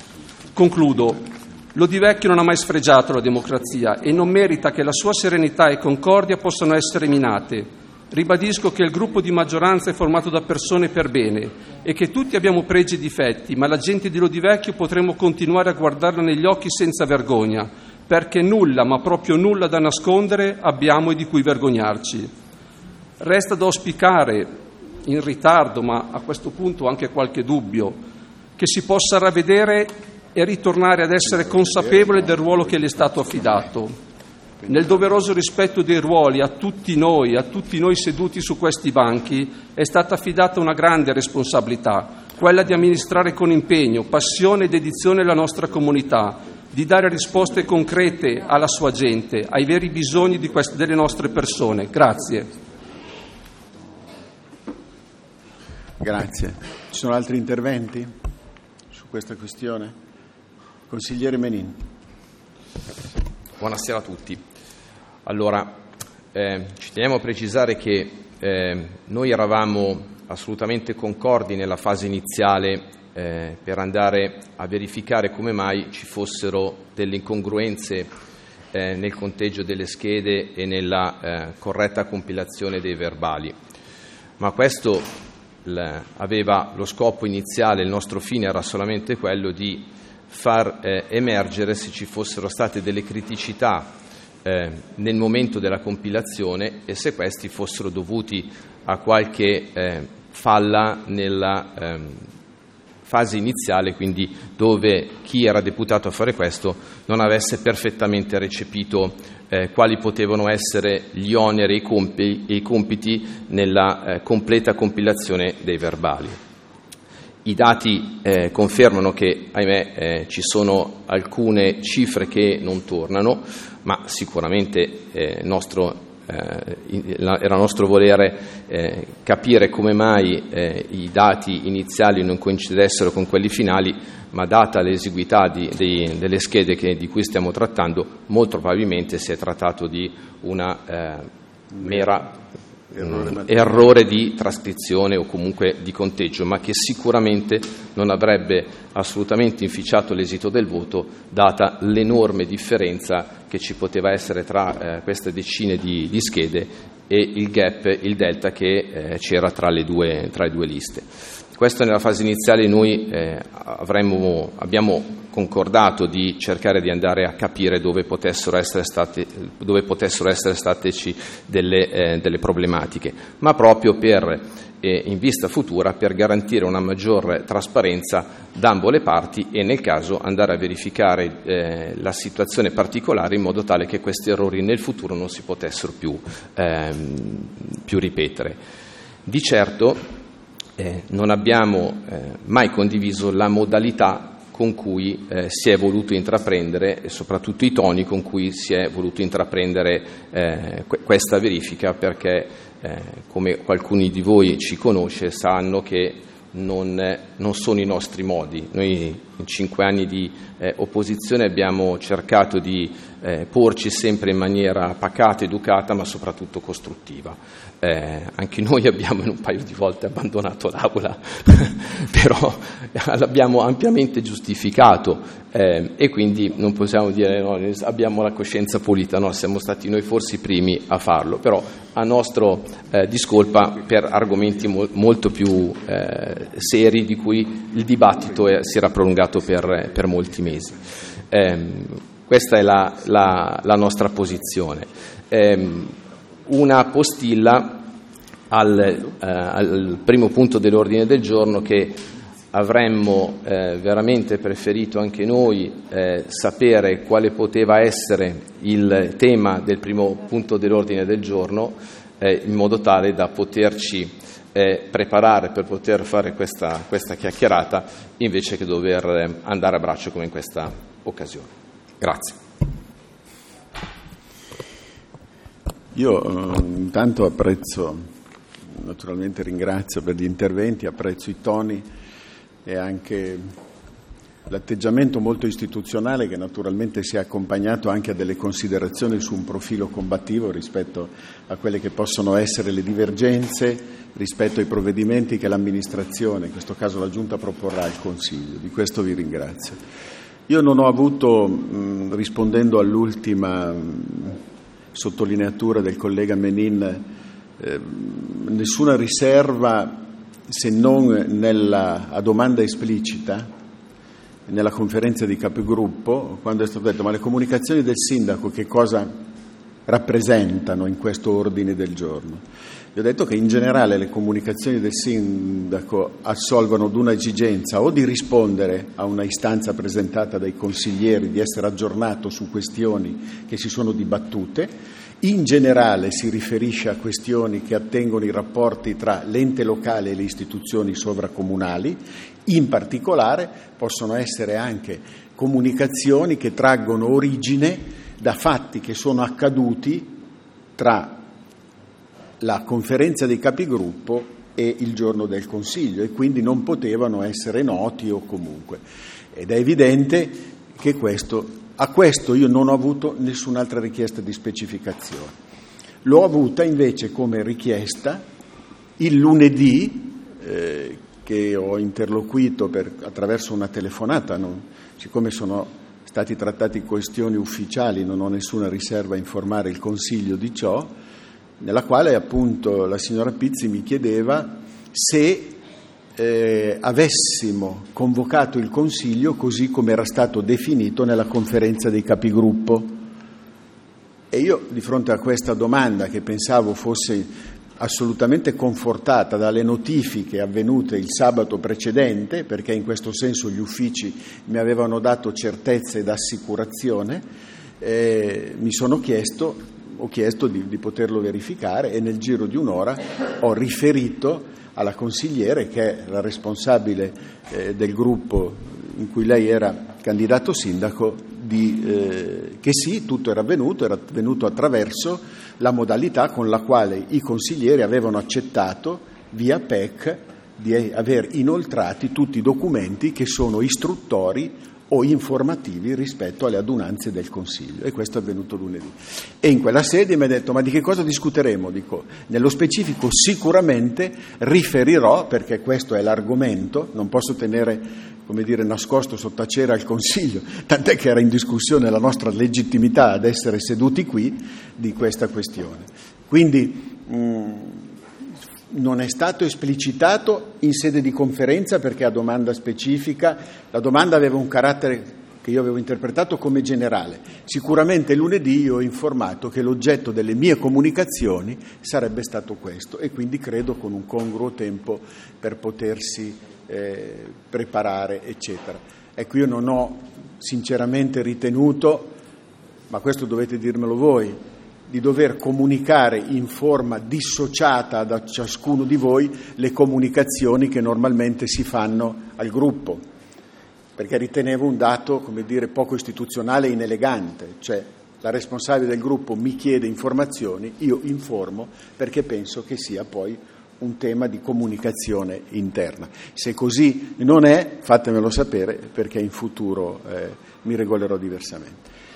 Speaker 5: Concludo. Lodivecchio non ha mai sfregiato la democrazia e non merita che la sua serenità e concordia possano essere minate. Ribadisco che il gruppo di maggioranza è formato da persone per bene e che tutti abbiamo pregi e difetti, ma la gente di Lodivecchio potremo continuare a guardarla negli occhi senza vergogna, perché nulla, ma proprio nulla da nascondere abbiamo e di cui vergognarci. Resta da auspicare, in ritardo, ma a questo punto anche qualche dubbio, che si possa ravvedere e ritornare ad essere consapevole del ruolo che le è stato affidato. Nel doveroso rispetto dei ruoli a tutti noi, a tutti noi seduti su questi banchi, è stata affidata una grande responsabilità, quella di amministrare con impegno, passione e dedizione la nostra comunità, di dare risposte concrete alla sua gente, ai veri bisogni di queste, delle nostre persone. Grazie.
Speaker 2: Grazie. Ci sono altri interventi su questa questione? Consigliere Menin.
Speaker 6: Buonasera a tutti. Allora, eh, ci teniamo a precisare che eh, noi eravamo assolutamente concordi nella fase iniziale eh, per andare a verificare come mai ci fossero delle incongruenze eh, nel conteggio delle schede e nella eh, corretta compilazione dei verbali. Ma questo l- aveva lo scopo iniziale, il nostro fine era solamente quello di far eh, emergere se ci fossero state delle criticità eh, nel momento della compilazione e se questi fossero dovuti a qualche eh, falla nella eh, fase iniziale, quindi dove chi era deputato a fare questo non avesse perfettamente recepito eh, quali potevano essere gli oneri e i, compi- e i compiti nella eh, completa compilazione dei verbali. I dati eh, confermano che, ahimè, eh, ci sono alcune cifre che non tornano, ma sicuramente eh, nostro, eh, era nostro volere eh, capire come mai eh, i dati iniziali non coincidessero con quelli finali, ma data l'esiguità di, di, delle schede che, di cui stiamo trattando, molto probabilmente si è trattato di una eh, mera Errore, errore di trascrizione o comunque di conteggio, ma che sicuramente non avrebbe assolutamente inficiato l'esito del voto, data l'enorme differenza che ci poteva essere tra eh, queste decine di, di schede e il gap, il delta che eh, c'era tra le due, tra le due liste. Questo nella fase iniziale noi eh, avremmo, abbiamo concordato di cercare di andare a capire dove potessero essere state, dove potessero essere stateci delle, eh, delle problematiche, ma proprio per, eh, in vista futura, per garantire una maggior trasparenza da ambo le parti e nel caso andare a verificare eh, la situazione particolare in modo tale che questi errori nel futuro non si potessero più, ehm, più ripetere. Di certo Eh, non abbiamo eh, mai condiviso la modalità con cui eh, si è voluto intraprendere e soprattutto i toni con cui si è voluto intraprendere eh, que- questa verifica, perché eh, come qualcuno di voi ci conosce sanno che non, eh, non sono i nostri modi. Noi in cinque anni di eh, opposizione abbiamo cercato di eh, porci sempre in maniera pacata, educata, ma soprattutto costruttiva. Eh, anche noi abbiamo in un paio di volte abbandonato l'aula, però l'abbiamo ampiamente giustificato, eh, e quindi non possiamo dire no, abbiamo la coscienza pulita, no, siamo stati noi forse i primi a farlo, però a nostro eh, discolpa per argomenti mo- molto più eh, seri di cui il dibattito è, si era prolungato per, per molti mesi. Eh, questa è la, la, la nostra posizione. Eh, una postilla al, eh, al primo punto dell'ordine del giorno, che avremmo eh, veramente preferito anche noi eh, sapere quale poteva essere il tema del primo punto dell'ordine del giorno, eh, in modo tale da poterci eh, preparare per poter fare questa, questa chiacchierata, invece che dover andare a braccio come in questa occasione. Grazie.
Speaker 2: Io eh, intanto apprezzo, naturalmente ringrazio per gli interventi, apprezzo i toni e anche l'atteggiamento molto istituzionale, che naturalmente si è accompagnato anche a delle considerazioni su un profilo combattivo rispetto a quelle che possono essere le divergenze rispetto ai provvedimenti che l'amministrazione, in questo caso la Giunta, proporrà al Consiglio. Di questo vi ringrazio. Io non ho avuto, mh, rispondendo all'ultima mh, sottolineatura del collega Menin, eh, nessuna riserva, se non nella, a domanda esplicita nella conferenza di capigruppo, quando è stato detto ma le comunicazioni del sindaco che cosa rappresentano in questo ordine del giorno. Io ho detto che in generale le comunicazioni del sindaco assolvono ad una esigenza o di rispondere a una istanza presentata dai consiglieri, di essere aggiornato su questioni che si sono dibattute. In generale si riferisce a questioni che attengono i rapporti tra l'ente locale e le istituzioni sovracomunali. In particolare possono essere anche comunicazioni che traggono origine da fatti che sono accaduti tra la conferenza dei capigruppo e il giorno del Consiglio, e quindi non potevano essere noti o comunque. Ed è evidente che questo, a questo io non ho avuto nessun'altra richiesta di specificazione. L'ho avuta invece come richiesta il lunedì, eh, che ho interloquito per, attraverso una telefonata, non, siccome sono stati trattati questioni ufficiali, non ho nessuna riserva a informare il Consiglio di ciò, nella quale appunto la signora Pizzi mi chiedeva se eh, avessimo convocato il Consiglio così come era stato definito nella conferenza dei capigruppo. E io, di fronte a questa domanda, che pensavo fosse assolutamente confortata dalle notifiche avvenute il sabato precedente, perché in questo senso gli uffici mi avevano dato certezza ed assicurazione, eh, mi sono chiesto ho chiesto di, di poterlo verificare, e nel giro di un'ora ho riferito alla consigliere, che è la responsabile eh, del gruppo in cui lei era candidato sindaco, di, eh, che sì, tutto era avvenuto, era avvenuto attraverso la modalità con la quale i consiglieri avevano accettato via P E C di aver inoltrati tutti i documenti che sono istruttori o informativi rispetto alle adunanze del Consiglio, e questo è avvenuto lunedì. E in quella sede mi ha detto: ma di che cosa discuteremo? Dico, nello specifico sicuramente riferirò, perché questo è l'argomento, non posso tenere, come dire, nascosto sottacere al Consiglio, tant'è che era in discussione la nostra legittimità ad essere seduti qui, di questa questione. Quindi mh, non è stato esplicitato in sede di conferenza, perché a domanda specifica la domanda aveva un carattere che io avevo interpretato come generale. Sicuramente lunedì io ho informato che l'oggetto delle mie comunicazioni sarebbe stato questo, e quindi credo con un congruo tempo per potersi eh, preparare, eccetera. Ecco, io non ho sinceramente ritenuto, ma questo dovete dirmelo voi, di dover comunicare in forma dissociata da ciascuno di voi le comunicazioni che normalmente si fanno al gruppo, perché ritenevo un dato, come dire, poco istituzionale e inelegante, cioè la responsabile del gruppo mi chiede informazioni, io informo, perché penso che sia poi un tema di comunicazione interna. Se così non è, fatemelo sapere, perché in futuro eh, mi regolerò diversamente.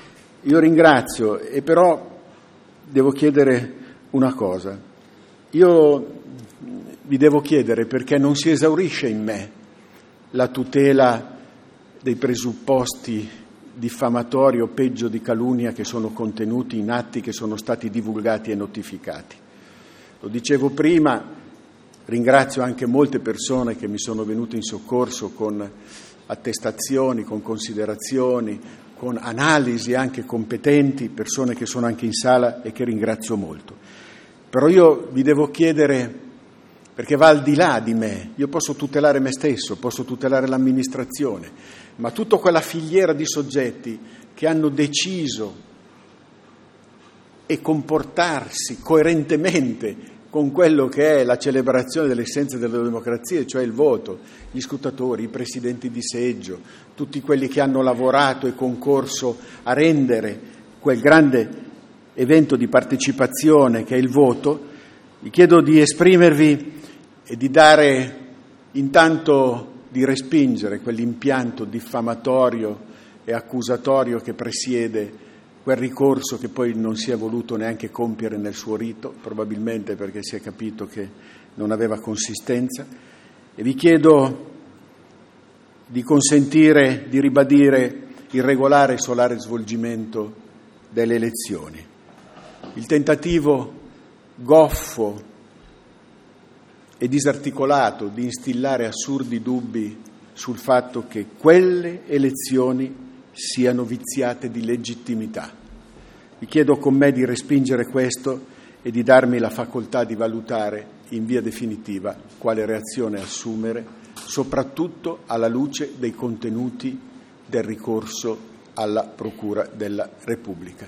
Speaker 2: io ringrazio, e però devo chiedere una cosa. Io vi devo chiedere perché non si esaurisce in me la tutela dei presupposti diffamatori o peggio di calunnia che sono contenuti in atti che sono stati divulgati e notificati. Lo dicevo prima, ringrazio anche molte persone che mi sono venute in soccorso con attestazioni, con considerazioni, con analisi anche competenti, persone che sono anche in sala e che ringrazio molto. Però io vi devo chiedere, perché va al di là di me, io posso tutelare me stesso, posso tutelare l'amministrazione, ma tutta quella filiera di soggetti che hanno deciso e comportarsi coerentemente con quello che è la celebrazione dell'essenza della democrazia, cioè il voto, gli scrutatori, i presidenti di seggio, tutti quelli che hanno lavorato e concorso a rendere quel grande evento di partecipazione che è il voto, vi chiedo di esprimervi e di dare, intanto di respingere quell'impianto diffamatorio e accusatorio che presiede quel ricorso che poi non si è voluto neanche compiere nel suo rito, probabilmente perché si è capito che non aveva consistenza, e vi chiedo di consentire, di ribadire il regolare e solare svolgimento delle elezioni. Il tentativo goffo e disarticolato di instillare assurdi dubbi sul fatto che quelle elezioni siano viziate di legittimità. Vi chiedo con me di respingere questo e di darmi la facoltà di valutare in via definitiva quale reazione assumere, soprattutto alla luce dei contenuti del ricorso alla Procura della Repubblica.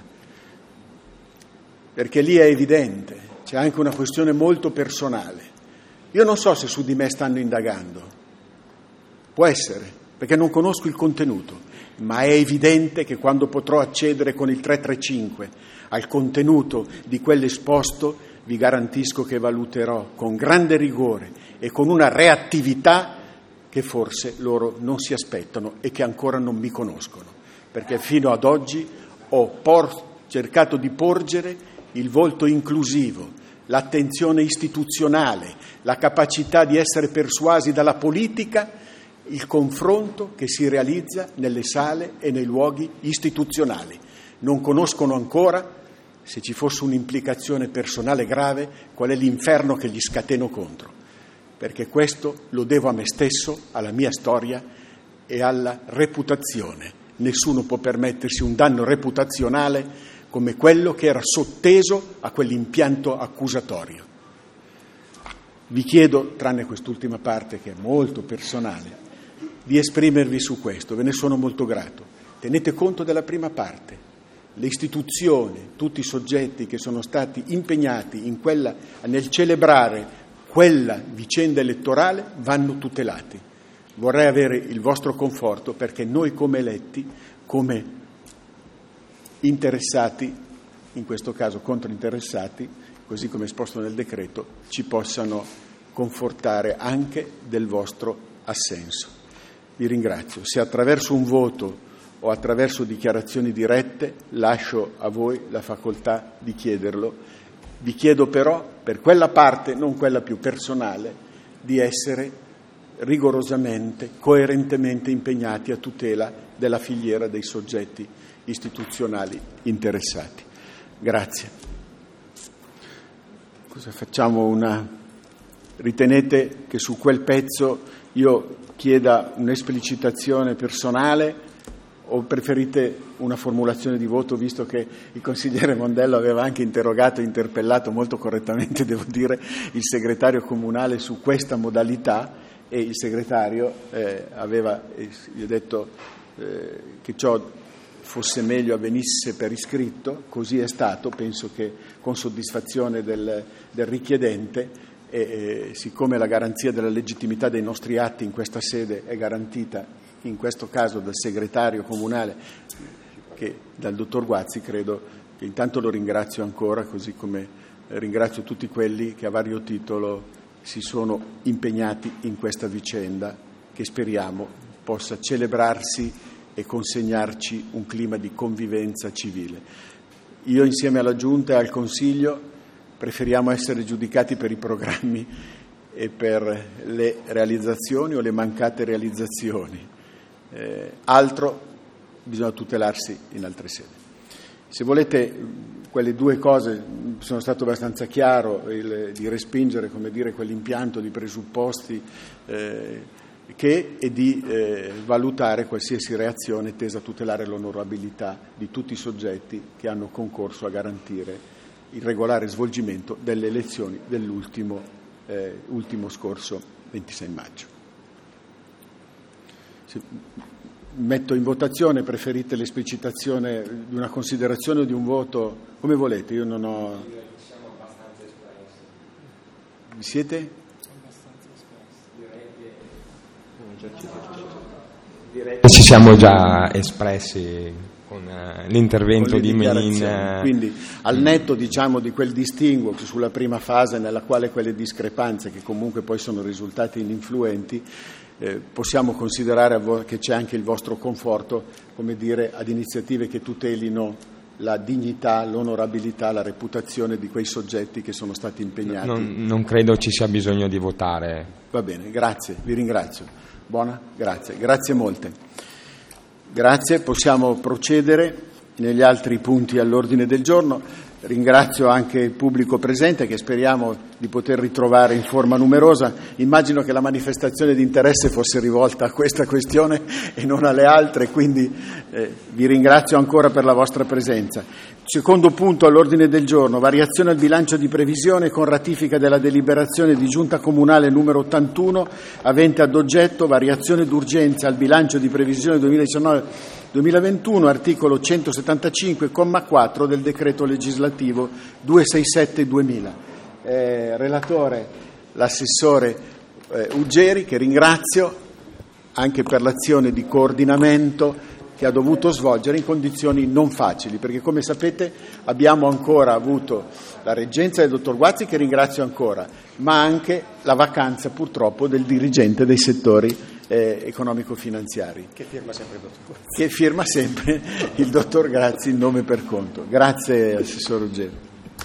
Speaker 2: Perché lì è evidente, c'è anche una questione molto personale. Io non so se su di me stanno indagando, può essere, perché non conosco il contenuto, ma è evidente che quando potrò accedere con il trecentotrentacinque al contenuto di quell'esposto, vi garantisco che valuterò con grande rigore e con una reattività che forse loro non si aspettano e che ancora non mi conoscono, perché fino ad oggi ho por- cercato di porgere il volto inclusivo, l'attenzione istituzionale, la capacità di essere persuasi dalla politica, il confronto che si realizza nelle sale e nei luoghi istituzionali. Non conoscono ancora, se ci fosse un'implicazione personale grave, qual è l'inferno che gli scateno contro, perché questo lo devo a me stesso, alla mia storia e alla reputazione. Nessuno può permettersi un danno reputazionale come quello che era sotteso a quell'impianto accusatorio. Vi chiedo, tranne quest'ultima parte che è molto personale, di esprimervi su questo, ve ne sono molto grato. Tenete conto della prima parte. Le istituzioni, tutti i soggetti che sono stati impegnati in quella, nel celebrare quella vicenda elettorale vanno tutelati. Vorrei avere il vostro conforto perché noi come eletti, come interessati, in questo caso controinteressati, così come esposto nel decreto, ci possano confortare anche del vostro assenso. Vi ringrazio. Se attraverso un voto o attraverso dichiarazioni dirette, lascio a voi la facoltà di chiederlo. Vi chiedo però, per quella parte, non quella più personale, di essere rigorosamente, coerentemente impegnati a tutela della filiera dei soggetti istituzionali interessati. Grazie. Cosa facciamo? Una... Ritenete che su quel pezzo io chieda un'esplicitazione personale o preferite una formulazione di voto, visto che il consigliere Mondello aveva anche interrogato e interpellato molto correttamente, devo dire, il segretario comunale su questa modalità e il segretario eh, aveva eh, gli ho detto eh, che ciò fosse meglio avvenisse per iscritto, così è stato, penso che con soddisfazione del, del richiedente. E, e siccome la garanzia della legittimità dei nostri atti in questa sede è garantita in questo caso dal segretario comunale, che dal dottor Guazzi, credo che intanto lo ringrazio ancora, così come ringrazio tutti quelli che a vario titolo si sono impegnati in questa vicenda che speriamo possa celebrarsi e consegnarci un clima di convivenza civile. Io insieme alla Giunta e al Consiglio preferiamo essere giudicati per i programmi e per le realizzazioni o le mancate realizzazioni. Eh, altro bisogna tutelarsi in altre sedi. Se volete, quelle due cose, sono stato abbastanza chiaro, il, di respingere, come dire, quell'impianto di presupposti eh, che e di eh, valutare qualsiasi reazione tesa a tutelare l'onorabilità di tutti i soggetti che hanno concorso a garantire il regolare svolgimento delle elezioni dell'ultimo Eh, ultimo scorso ventisei maggio. Se metto in votazione, preferite l'esplicitazione di una considerazione o di un voto? Come volete, io non ho...
Speaker 7: Siamo abbastanza espressi.
Speaker 2: Vi siete?
Speaker 7: Abbastanza espressi. Direi che ci siamo già espressi con uh, l'intervento
Speaker 2: con
Speaker 7: di Menin.
Speaker 2: Quindi al netto, diciamo, di quel distinguo sulla prima fase nella quale quelle discrepanze, che comunque poi sono risultate ininfluenti, eh, possiamo considerare che c'è anche il vostro conforto, come dire, ad iniziative che tutelino la dignità, l'onorabilità, la reputazione di quei soggetti che sono stati impegnati.
Speaker 7: Non, non credo ci sia bisogno di votare.
Speaker 2: Va bene, grazie, vi ringrazio. Buona? Grazie, grazie molte. Grazie, possiamo procedere negli altri punti all'ordine del giorno. Ringrazio anche il pubblico presente, che speriamo di poter ritrovare in forma numerosa. Immagino che la manifestazione di interesse fosse rivolta a questa questione e non alle altre, quindi eh, vi ringrazio ancora per la vostra presenza. Secondo punto all'ordine del giorno: variazione al bilancio di previsione con ratifica della deliberazione di Giunta Comunale numero ottantuno, avente ad oggetto variazione d'urgenza al bilancio di previsione duemiladiciannove duemilaventuno, articolo centosettantacinque, comma quattro del decreto legislativo duecentosessantasette duemila. Eh, relatore, l'assessore eh, Uggeri, che ringrazio anche per l'azione di coordinamento che ha dovuto svolgere in condizioni non facili, perché come sapete abbiamo ancora avuto la reggenza del dottor Guazzi, che ringrazio ancora, ma anche la vacanza purtroppo del dirigente dei settori eh, economico-finanziari,
Speaker 1: che firma sempre il dottor Guazzi.
Speaker 2: Che firma sempre il dottor Grazzi in nome per conto. Grazie, assessore Uggeri.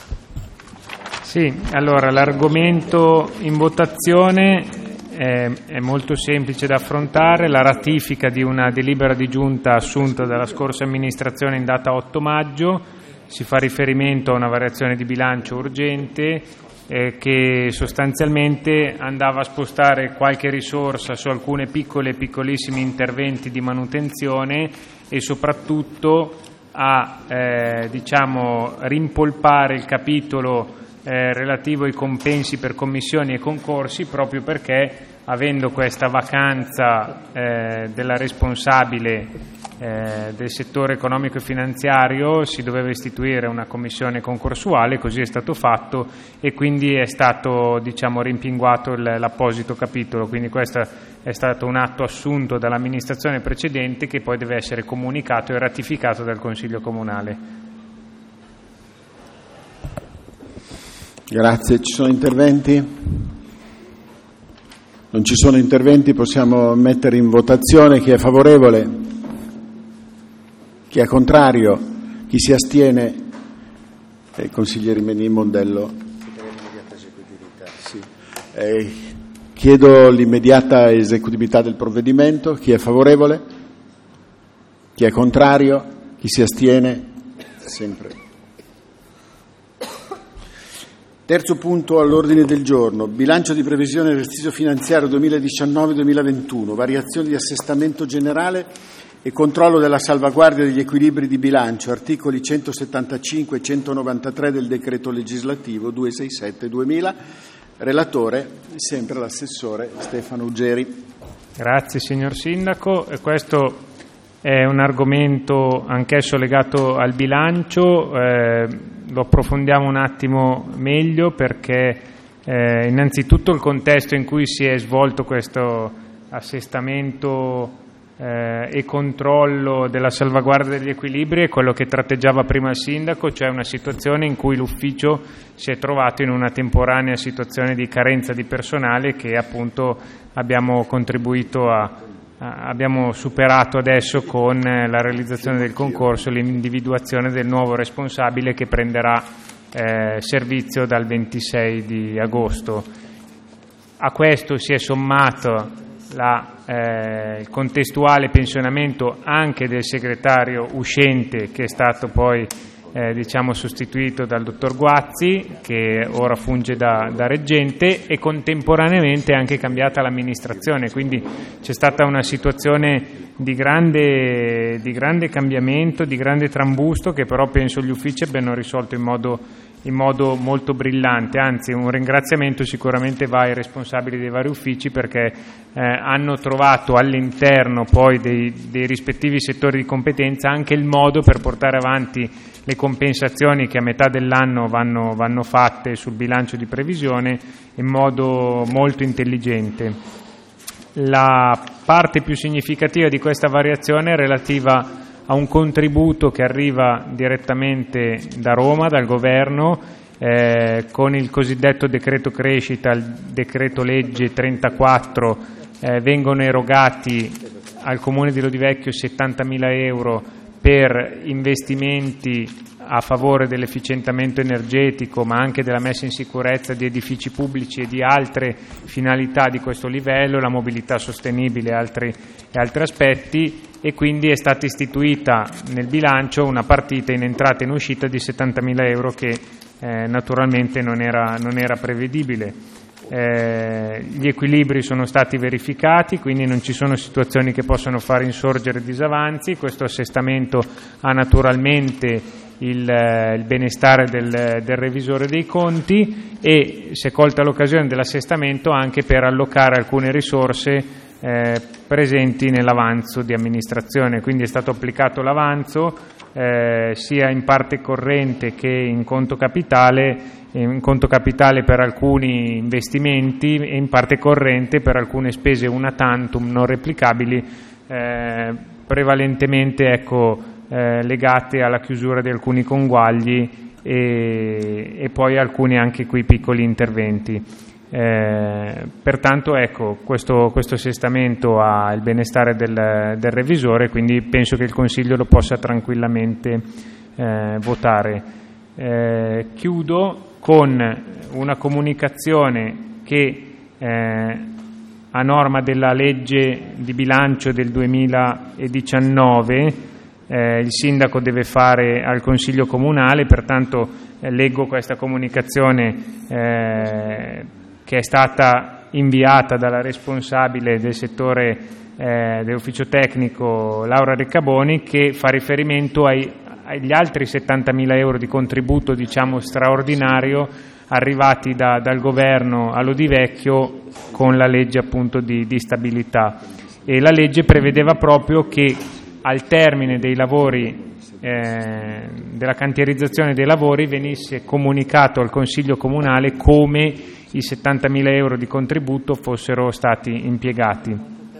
Speaker 3: Sì, allora l'argomento in votazione è molto semplice da affrontare: la ratifica di una delibera di giunta assunta dalla scorsa amministrazione in data otto maggio. Si fa riferimento a una variazione di bilancio urgente eh, che sostanzialmente andava a spostare qualche risorsa su alcune piccole e piccolissimi interventi di manutenzione e soprattutto a eh, diciamo rimpolpare il capitolo Eh, relativo ai compensi per commissioni e concorsi, proprio perché, avendo questa vacanza eh, della responsabile eh, del settore economico e finanziario, si doveva istituire una commissione concorsuale. Così è stato fatto e quindi è stato, diciamo, rimpinguato il, l'apposito capitolo. Quindi questo è stato un atto assunto dall'amministrazione precedente, che poi deve essere comunicato e ratificato dal Consiglio Comunale.
Speaker 2: Grazie. Ci sono interventi? Non ci sono interventi, possiamo mettere in votazione. Chi è favorevole? Chi è contrario? Chi si astiene? Eh, consiglieri Menin e Mondello. Sì. Eh, chiedo l'immediata esecutività del provvedimento. Chi è favorevole? Chi è contrario? Chi si astiene? Sempre. Terzo punto all'ordine del giorno: bilancio di previsione dell'esercizio finanziario duemiladiciannove duemilaventuno, variazioni di assestamento generale e controllo della salvaguardia degli equilibri di bilancio, articoli centosettantacinque e centonovantatré del decreto legislativo duecentosessantasette duemila. Relatore sempre l'assessore Stefano Uggeri.
Speaker 3: Grazie signor Sindaco. E questo è un argomento anch'esso legato al bilancio. Eh, lo approfondiamo un attimo meglio, perché eh, innanzitutto il contesto in cui si è svolto questo assestamento eh, e controllo della salvaguardia degli equilibri è quello che tratteggiava prima il Sindaco, cioè una situazione in cui l'ufficio si è trovato in una temporanea situazione di carenza di personale, che appunto abbiamo contribuito a abbiamo superato adesso con la realizzazione del concorso l'individuazione del nuovo responsabile che prenderà eh, servizio dal ventisei di agosto. A questo si è sommato la, eh, il contestuale pensionamento anche del segretario uscente, che è stato poi eh, diciamo sostituito dal dottor Guazzi, che ora funge da, da reggente, e contemporaneamente è anche cambiata l'amministrazione, quindi c'è stata una situazione di grande, di grande cambiamento, di grande trambusto, che però penso gli uffici abbiano risolto in modo in modo molto brillante. Anzi, un ringraziamento sicuramente va ai responsabili dei vari uffici, perché eh, hanno trovato all'interno poi dei, dei rispettivi settori di competenza anche il modo per portare avanti le compensazioni che a metà dell'anno vanno, vanno fatte sul bilancio di previsione in modo molto intelligente. La parte più significativa di questa variazione è relativa a un contributo che arriva direttamente da Roma, dal governo, eh, con il cosiddetto decreto crescita, il decreto legge trentaquattro, eh, vengono erogati al Comune di Lodivecchio settantamila euro per investimenti a favore dell'efficientamento energetico, ma anche della messa in sicurezza di edifici pubblici e di altre finalità di questo livello, la mobilità sostenibile e altri, e altri aspetti, e quindi è stata istituita nel bilancio una partita in entrata e in uscita di settantamila euro che eh, naturalmente non era, non era prevedibile. Eh, gli equilibri sono stati verificati, quindi non ci sono situazioni che possono far insorgere disavanzi. Questo assestamento ha naturalmente il, il benestare del, del revisore dei conti, e si è colta l'occasione dell'assestamento anche per allocare alcune risorse eh, presenti nell'avanzo di amministrazione. Quindi è stato applicato l'avanzo eh, sia in parte corrente che in conto capitale, in conto capitale per alcuni investimenti e in parte corrente per alcune spese una tantum non replicabili, eh, prevalentemente ecco, eh, legate alla chiusura di alcuni conguagli e, e poi alcuni anche qui piccoli interventi. Eh, pertanto ecco, questo, questo assestamento ha il benestare del, del revisore, quindi penso che il Consiglio lo possa tranquillamente eh, votare. Eh, chiudo con una comunicazione che eh, a norma della legge di bilancio del duemiladiciannove eh, il sindaco deve fare al Consiglio Comunale, pertanto eh, leggo questa comunicazione eh, che è stata inviata dalla responsabile del settore eh, dell'ufficio tecnico Laura Riccaboni, che fa riferimento ai agli altri settantamila euro di contributo diciamo straordinario arrivati da, dal governo a Lodivecchio con la legge appunto di, di stabilità, e la legge prevedeva proprio che al termine dei lavori eh, della cantierizzazione dei lavori venisse comunicato al Consiglio Comunale come i settantamila euro di contributo fossero stati impiegati.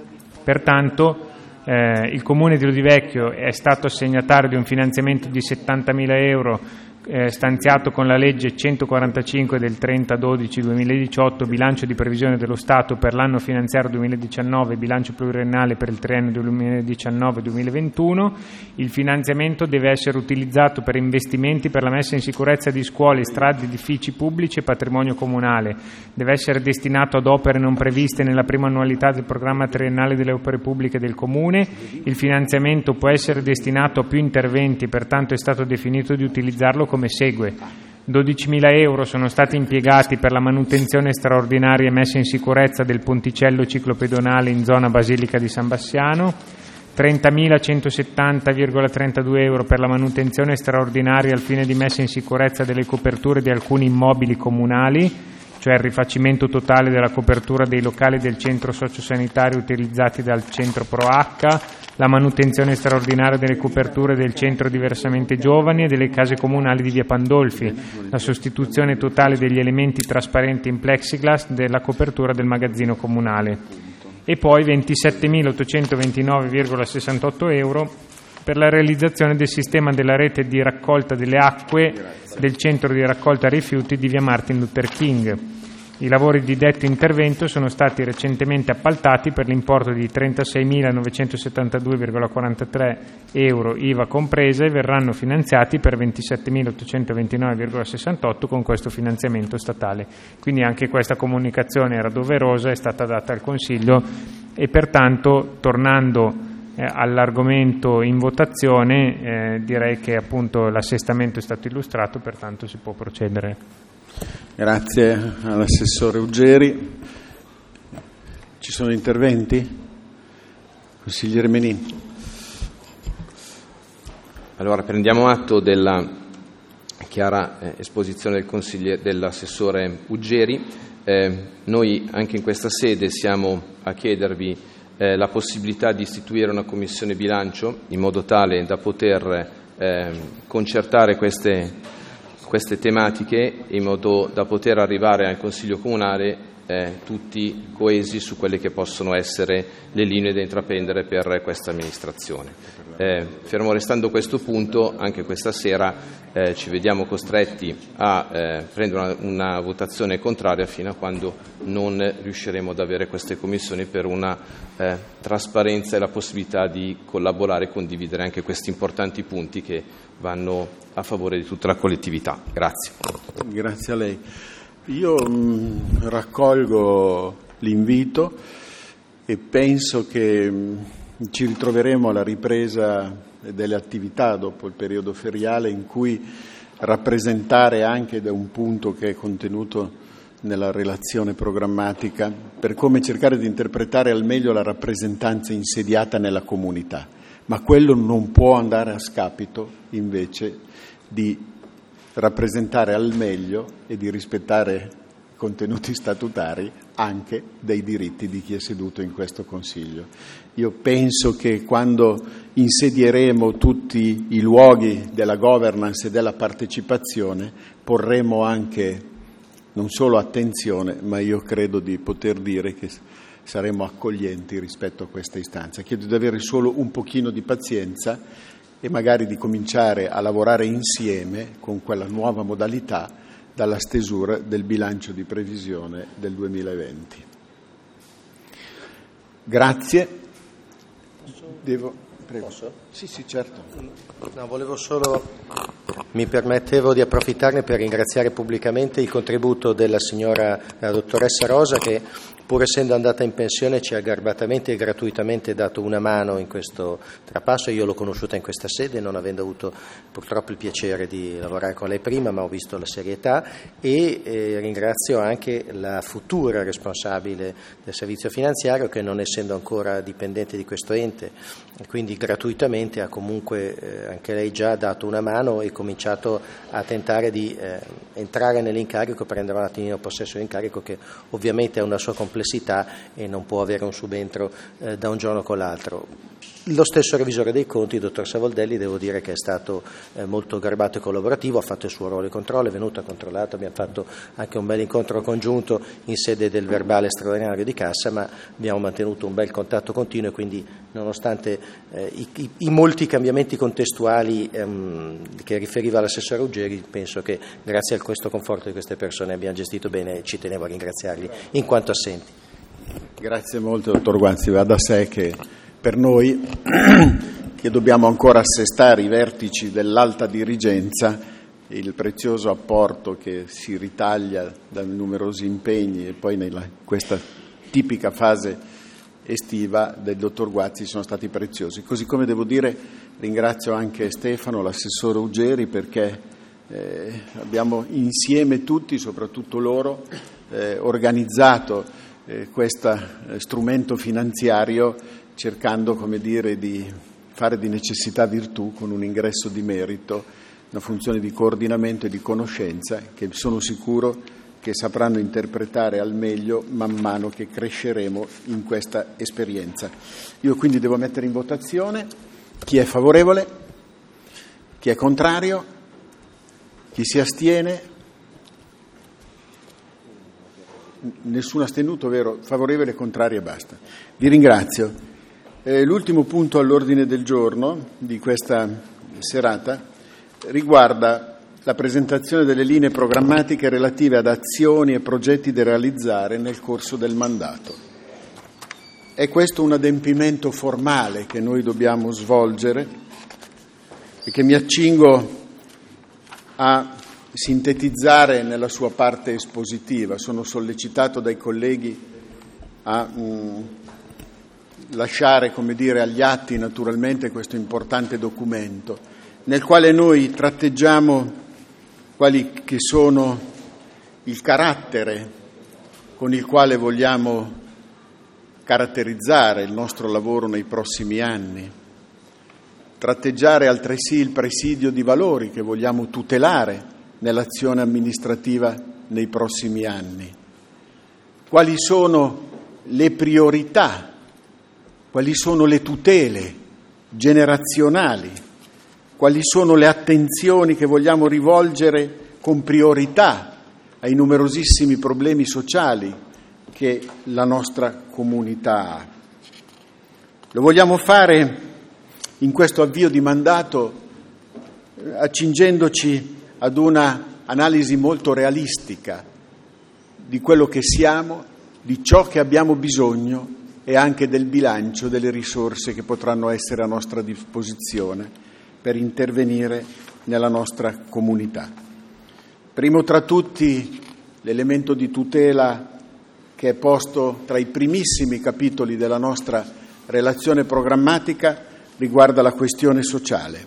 Speaker 3: Pertanto Eh, il Comune di Lodivecchio è stato assegnatario di un finanziamento di settantamila euro eh, stanziato con la legge centoquarantacinque del trenta dodici duemiladiciotto, bilancio di previsione dello Stato per l'anno finanziario duemiladiciannove, bilancio pluriennale per il triennio duemiladiciannove duemilaventuno. Il finanziamento deve essere utilizzato per investimenti per la messa in sicurezza di scuole, strade, edifici pubblici e patrimonio comunale. Deve essere destinato ad opere non previste nella prima annualità del programma triennale delle opere pubbliche del Comune. Il finanziamento può essere destinato a più interventi, pertanto è stato definito di utilizzarlo come segue: dodicimila euro sono stati impiegati per la manutenzione straordinaria e messa in sicurezza del ponticello ciclopedonale in zona Basilica di San Bassiano, trentamilacentosettanta virgola trentadue euro per la manutenzione straordinaria al fine di messa in sicurezza delle coperture di alcuni immobili comunali, cioè il rifacimento totale della copertura dei locali del centro sociosanitario utilizzati dal centro ProH, la manutenzione straordinaria delle coperture del centro diversamente giovani e delle case comunali di via Pandolfi, la sostituzione totale degli elementi trasparenti in plexiglass della copertura del magazzino comunale, e poi ventisettemilaottocentoventinove virgola sessantotto euro per la realizzazione del sistema della rete di raccolta delle acque del centro di raccolta rifiuti di via Martin Luther King. I lavori di detto intervento sono stati recentemente appaltati per l'importo di trentaseimilanovecentosettantadue virgola quarantatré euro I V A compresa e verranno finanziati per ventisettemilottocentoventinove virgola sessantotto con questo finanziamento statale. Quindi anche questa comunicazione era doverosa, è stata data al Consiglio e pertanto, tornando eh, all'argomento in votazione, eh, direi che appunto l'assestamento è stato illustrato, pertanto si può procedere.
Speaker 2: Grazie all'assessore Uggeri. Ci sono interventi? Consigliere Menin.
Speaker 6: Allora, prendiamo atto della chiara eh, esposizione del consigliere, dell'assessore Uggeri. Eh, noi anche in questa sede siamo a chiedervi eh, la possibilità di istituire una commissione bilancio in modo tale da poter eh, concertare queste queste tematiche in modo da poter arrivare al Consiglio Comunale eh, tutti coesi su quelle che possono essere le linee da intraprendere per questa amministrazione. Eh, fermo restando questo punto, anche questa sera eh, ci vediamo costretti a eh, prendere una, una votazione contraria fino a quando non riusciremo ad avere queste commissioni per una eh, trasparenza e la possibilità di collaborare e condividere anche questi importanti punti che vanno a favore di tutta la collettività. Grazie.
Speaker 2: Grazie a lei. Io mh, raccolgo l'invito e penso che mh, ci ritroveremo alla ripresa delle attività dopo il periodo feriale, in cui rappresentare anche da un punto che è contenuto nella relazione programmatica, per come cercare di interpretare al meglio la rappresentanza insediata nella comunità. Ma quello non può andare a scapito, invece, di rappresentare al meglio e di rispettare i contenuti statutari anche dei diritti di chi è seduto in questo Consiglio. Io penso che quando insedieremo tutti i luoghi della governance e della partecipazione porremo anche non solo attenzione, ma io credo di poter dire che saremo accoglienti rispetto a questa istanza. Chiedo di avere solo un pochino di pazienza e magari di cominciare a lavorare insieme con quella nuova modalità dalla stesura del bilancio di previsione del duemilaventi. Grazie. Devo... Prego.
Speaker 1: Posso?
Speaker 2: Sì, sì, certo.
Speaker 1: No, volevo solo, mi permettevo di approfittarne per ringraziare pubblicamente il contributo della signora la dottoressa Rosa, che pur essendo andata in pensione ci ha garbatamente e gratuitamente dato una mano in questo trapasso. Io l'ho conosciuta in questa sede, non avendo avuto purtroppo il piacere di lavorare con lei prima, ma ho visto la serietà, e eh, ringrazio anche la futura responsabile del servizio finanziario, che non essendo ancora dipendente di questo ente, quindi gratuitamente ha comunque eh, anche lei già dato una mano e cominciato a tentare di eh, entrare nell'incarico, prendere un attimino possesso dell'incarico, che ovviamente ha una sua complessità e non può avere un subentro eh, da un giorno con l'altro. Lo stesso revisore dei conti, il dottor Savoldelli, devo dire che è stato eh, molto garbato e collaborativo, ha fatto il suo ruolo di controllo, è venuto, ha controllato, abbiamo fatto anche un bel incontro congiunto in sede del verbale straordinario di cassa, ma abbiamo mantenuto un bel contatto continuo e quindi, nonostante eh, i, i, i molti cambiamenti contestuali ehm, che riferiva l'assessore Uggeri, penso che grazie a questo conforto di queste persone abbiamo gestito bene e ci tenevo a ringraziarli in quanto assenti.
Speaker 2: Grazie molto, dottor Guanzi. Va da sé che per noi, che dobbiamo ancora assestare i vertici dell'alta dirigenza, il prezioso apporto che si ritaglia da numerosi impegni e poi nella questa tipica fase estiva del dottor Guazzi sono stati preziosi. Così come devo dire ringrazio anche Stefano, l'assessore Uggeri, perché eh, abbiamo insieme tutti, soprattutto loro, eh, organizzato eh, questo eh, strumento finanziario, cercando, come dire, di fare di necessità virtù con un ingresso di merito, una funzione di coordinamento e di conoscenza che sono sicuro che sapranno interpretare al meglio man mano che cresceremo in questa esperienza. Io quindi devo mettere in votazione chi è favorevole, chi è contrario, chi si astiene. Nessuno astenuto, vero? Favorevole, contrario e basta. Vi ringrazio. Eh, l'ultimo punto all'ordine del giorno di questa serata riguarda la presentazione delle linee programmatiche relative ad azioni e progetti da realizzare nel corso del mandato. È questo un adempimento formale che noi dobbiamo svolgere e che mi accingo a sintetizzare nella sua parte espositiva. Sono sollecitato dai colleghi a mh, lasciare, come dire, agli atti naturalmente questo importante documento, nel quale noi tratteggiamo quali che sono il carattere con il quale vogliamo caratterizzare il nostro lavoro nei prossimi anni, tratteggiare altresì il presidio di valori che vogliamo tutelare nell'azione amministrativa nei prossimi anni, quali sono le priorità, quali sono le tutele generazionali, quali sono le attenzioni che vogliamo rivolgere con priorità ai numerosissimi problemi sociali che la nostra comunità ha. Lo vogliamo fare in questo avvio di mandato accingendoci ad una analisi molto realistica di quello che siamo, di ciò che abbiamo bisogno e anche del bilancio delle risorse che potranno essere a nostra disposizione per intervenire nella nostra comunità. Primo tra tutti l'elemento di tutela che è posto tra i primissimi capitoli della nostra relazione programmatica riguarda la questione sociale,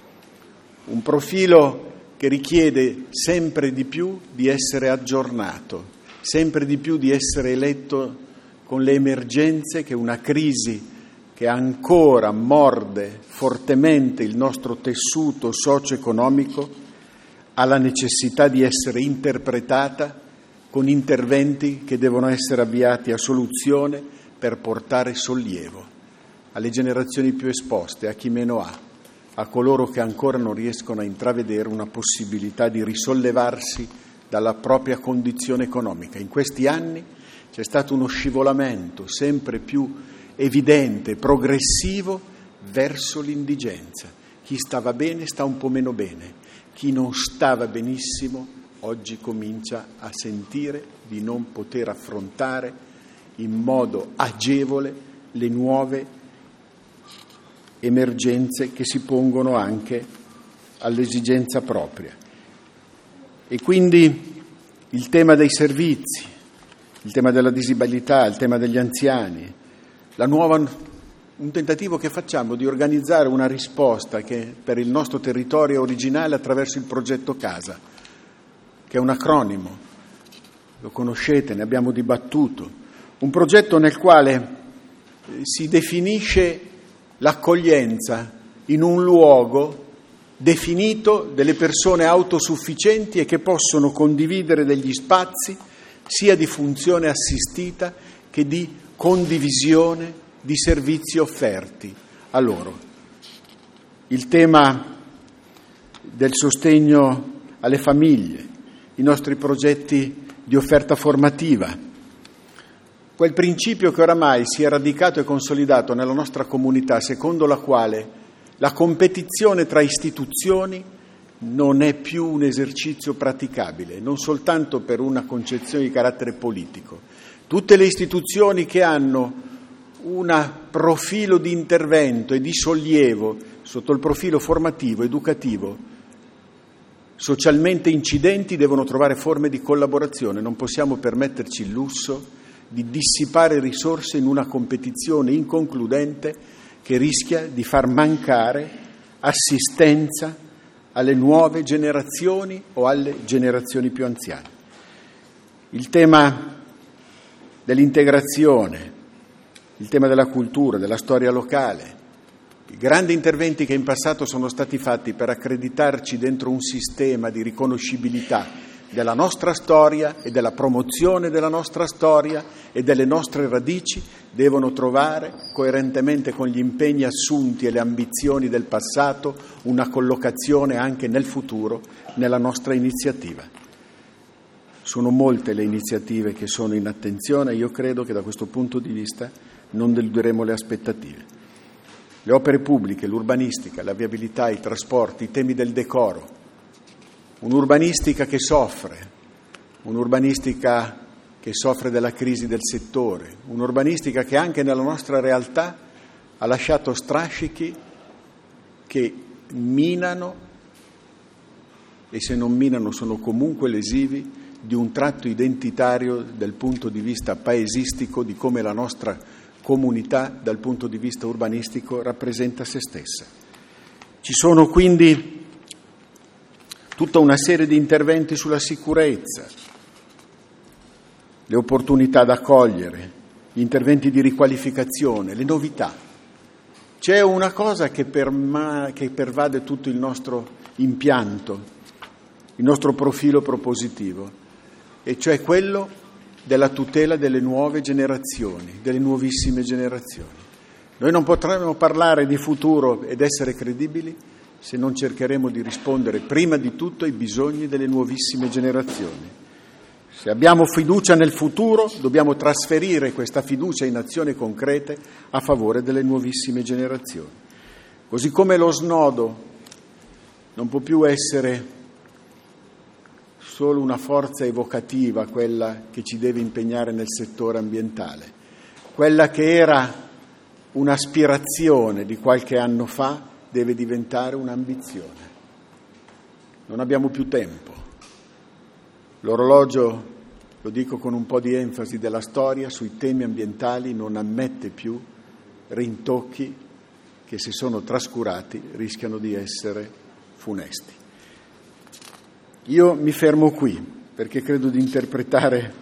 Speaker 2: un profilo che richiede sempre di più di essere aggiornato, sempre di più di essere letto con le emergenze che una crisi che ancora morde fortemente il nostro tessuto socio-economico ha la necessità di essere interpretata con interventi che devono essere avviati a soluzione per portare sollievo alle generazioni più esposte, a chi meno ha, a coloro che ancora non riescono a intravedere una possibilità di risollevarsi dalla propria condizione economica. In questi anni c'è stato uno scivolamento sempre più evidente, progressivo, verso l'indigenza. Chi stava bene sta un po' meno bene, chi non stava benissimo oggi comincia a sentire di non poter affrontare in modo agevole le nuove emergenze che si pongono anche all'esigenza propria. E quindi il tema dei servizi, il tema della disabilità, il tema degli anziani, la nuova, un tentativo che facciamo di organizzare una risposta che per il nostro territorio originale attraverso il progetto Casa, che è un acronimo, lo conoscete, ne abbiamo dibattuto, un progetto nel quale si definisce l'accoglienza in un luogo definito delle persone autosufficienti e che possono condividere degli spazi sia di funzione assistita che di condivisione di servizi offerti a loro. Il tema del sostegno alle famiglie, i nostri progetti di offerta formativa, quel principio che oramai si è radicato e consolidato nella nostra comunità, secondo la quale la competizione tra istituzioni non è più un esercizio praticabile, non soltanto per una concezione di carattere politico. Tutte le istituzioni che hanno un profilo di intervento e di sollievo sotto il profilo formativo, educativo, socialmente incidenti, devono trovare forme di collaborazione. Non possiamo permetterci il lusso di dissipare risorse in una competizione inconcludente che rischia di far mancare assistenza alle nuove generazioni o alle generazioni più anziane. Il tema dell'integrazione, il tema della cultura, della storia locale, i grandi interventi che in passato sono stati fatti per accreditarci dentro un sistema di riconoscibilità della nostra storia e della promozione della nostra storia e delle nostre radici devono trovare, coerentemente con gli impegni assunti e le ambizioni del passato, una collocazione anche nel futuro nella nostra iniziativa. Sono molte le iniziative che sono in attenzione e io credo che da questo punto di vista non deluderemo le aspettative. Le opere pubbliche, l'urbanistica, la viabilità, i trasporti, i temi del decoro, un'urbanistica che soffre, un'urbanistica che soffre della crisi del settore, un'urbanistica che anche nella nostra realtà ha lasciato strascichi che minano, e se non minano sono comunque lesivi, di un tratto identitario dal punto di vista paesistico, di come la nostra comunità dal punto di vista urbanistico rappresenta se stessa. Ci sono quindi tutta una serie di interventi sulla sicurezza, le opportunità da cogliere, gli interventi di riqualificazione, le novità. C'è una cosa che, perma- che pervade tutto il nostro impianto, il nostro profilo propositivo, e cioè quello della tutela delle nuove generazioni, delle nuovissime generazioni. Noi non potremo parlare di futuro ed essere credibili se non cercheremo di rispondere prima di tutto ai bisogni delle nuovissime generazioni. Se abbiamo fiducia nel futuro, dobbiamo trasferire questa fiducia in azioni concrete a favore delle nuovissime generazioni. Così come lo snodo non può più essere solo una forza evocativa, quella che ci deve impegnare nel settore ambientale, quella che era un'aspirazione di qualche anno fa deve diventare un'ambizione. Non abbiamo più tempo. L'orologio, lo dico con un po' di enfasi, della storia sui temi ambientali non ammette più rintocchi che, se sono trascurati, rischiano di essere funesti. Io mi fermo qui perché credo di interpretare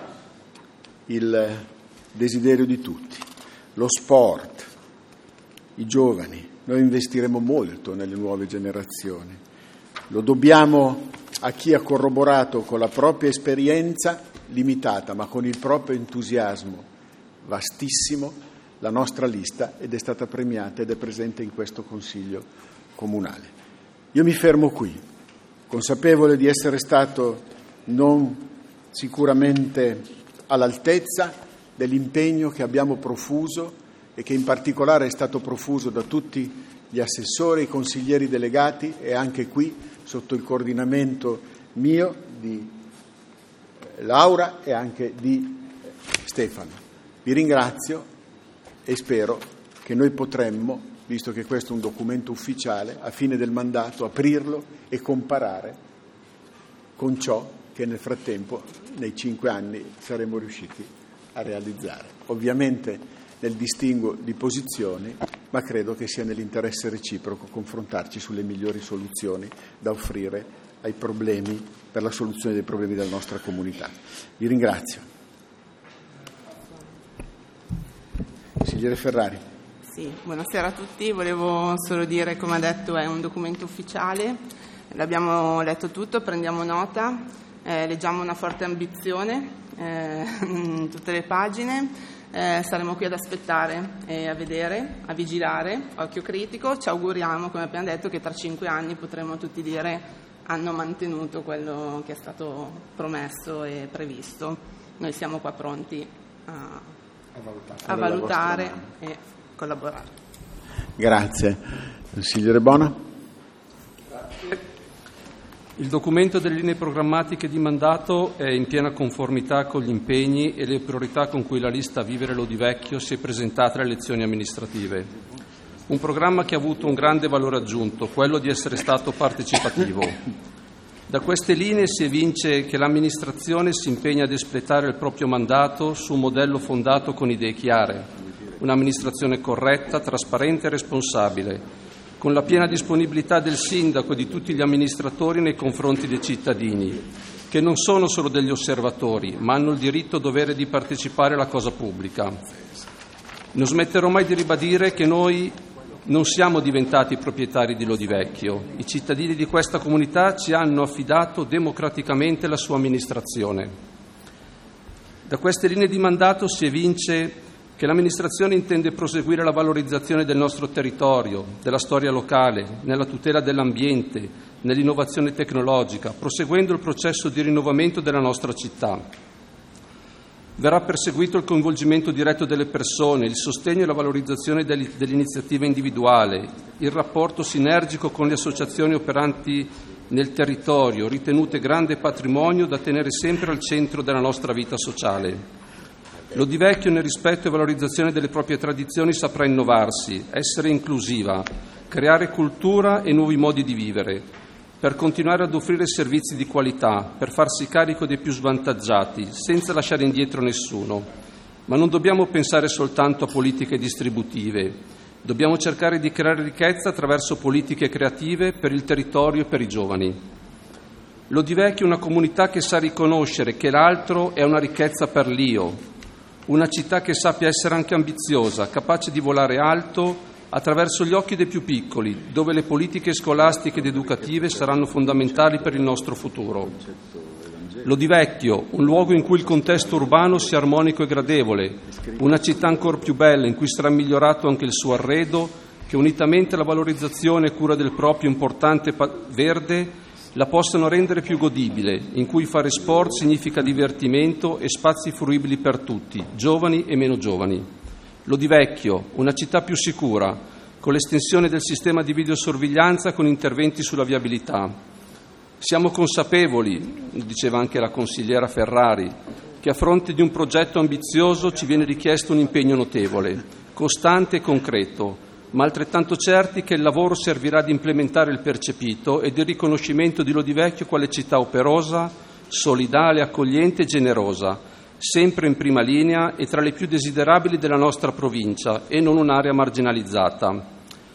Speaker 2: il desiderio di tutti. Lo sport, i giovani, noi investiremo molto nelle nuove generazioni. Lo dobbiamo a chi ha corroborato con la propria esperienza limitata, ma con il proprio entusiasmo vastissimo, la nostra lista, ed è stata premiata ed è presente in questo Consiglio comunale. Io mi fermo qui, consapevole di essere stato non sicuramente all'altezza dell'impegno che abbiamo profuso e che in particolare è stato profuso da tutti gli assessori, i consiglieri delegati e anche qui sotto il coordinamento mio, di Laura e anche di Stefano. Vi ringrazio e spero che noi potremmo, visto che questo è un documento ufficiale, a fine del mandato aprirlo e comparare con ciò che nel frattempo, nei cinque anni, saremo riusciti a realizzare. Ovviamente nel distinguo di posizioni, ma credo che sia nell'interesse reciproco confrontarci sulle migliori soluzioni da offrire ai problemi, per la soluzione dei problemi della nostra comunità. Vi ringrazio. Consigliere Ferrari.
Speaker 8: Sì, buonasera a tutti. Volevo solo dire, come ha detto, è un documento ufficiale, l'abbiamo letto tutto, prendiamo nota, eh, leggiamo una forte ambizione eh, in tutte le pagine. Eh, saremo qui ad aspettare e a vedere, a vigilare, occhio critico. Ci auguriamo, come abbiamo detto, che tra cinque anni potremo tutti dire hanno mantenuto quello che è stato promesso e previsto. Noi siamo qua pronti a,
Speaker 2: a valutare,
Speaker 8: a valutare e collaborare.
Speaker 2: Grazie. Consigliere Bona.
Speaker 5: Il documento delle linee programmatiche di mandato è in piena conformità con gli impegni e le priorità con cui la lista Vivere Lodivecchio si è presentata alle elezioni amministrative. Un programma che ha avuto un grande valore aggiunto, quello di essere stato partecipativo. Da queste linee si evince che l'amministrazione si impegna ad espletare il proprio mandato su un modello fondato con idee chiare, un'amministrazione corretta, trasparente e responsabile, con la piena disponibilità del sindaco e di tutti gli amministratori nei confronti dei cittadini, che non sono solo degli osservatori, ma hanno il diritto e dovere di partecipare alla cosa pubblica. Non smetterò mai di ribadire che noi non siamo diventati proprietari di Lodivecchio. I cittadini di questa comunità ci hanno affidato democraticamente la sua amministrazione. Da queste linee di mandato si evince che l'amministrazione intende proseguire la valorizzazione del nostro territorio, della storia locale, nella tutela dell'ambiente, nell'innovazione tecnologica, proseguendo il processo di rinnovamento della nostra città. Verrà perseguito il coinvolgimento diretto delle persone, il sostegno e la valorizzazione dell'iniziativa individuale, il rapporto sinergico con le associazioni operanti nel territorio, ritenute grande patrimonio da tenere sempre al centro della nostra vita sociale. Lodivecchio, nel rispetto e valorizzazione delle proprie tradizioni, saprà innovarsi, essere inclusiva, creare cultura e nuovi modi di vivere, per continuare ad offrire servizi di qualità, per farsi carico dei più svantaggiati, senza lasciare indietro nessuno. Ma non dobbiamo pensare soltanto a politiche distributive, dobbiamo cercare di creare ricchezza attraverso politiche creative per il territorio e per i giovani. Lodivecchio è una comunità che sa riconoscere che l'altro è una ricchezza per l'io, una città che sappia essere anche ambiziosa, capace di volare alto attraverso gli occhi dei più piccoli, dove le politiche scolastiche ed educative saranno fondamentali per il nostro futuro. Lodivecchio, un luogo in cui il contesto urbano sia armonico e gradevole, una città ancor più bella in cui sarà migliorato anche il suo arredo, che unitamente alla valorizzazione e cura del proprio importante verde la possano rendere più godibile, in cui fare sport significa divertimento e spazi fruibili per tutti, giovani e meno giovani. Lodivecchio, una città più sicura, con l'estensione del sistema di videosorveglianza con interventi sulla viabilità. Siamo consapevoli, diceva anche la consigliera Ferrari, che a fronte di un progetto ambizioso ci viene richiesto un impegno notevole, costante e concreto, ma altrettanto certi che il lavoro servirà ad implementare il percepito ed il riconoscimento di Lodivecchio quale città operosa, solidale, accogliente e generosa, sempre in prima linea e tra le più desiderabili della nostra provincia e non un'area marginalizzata.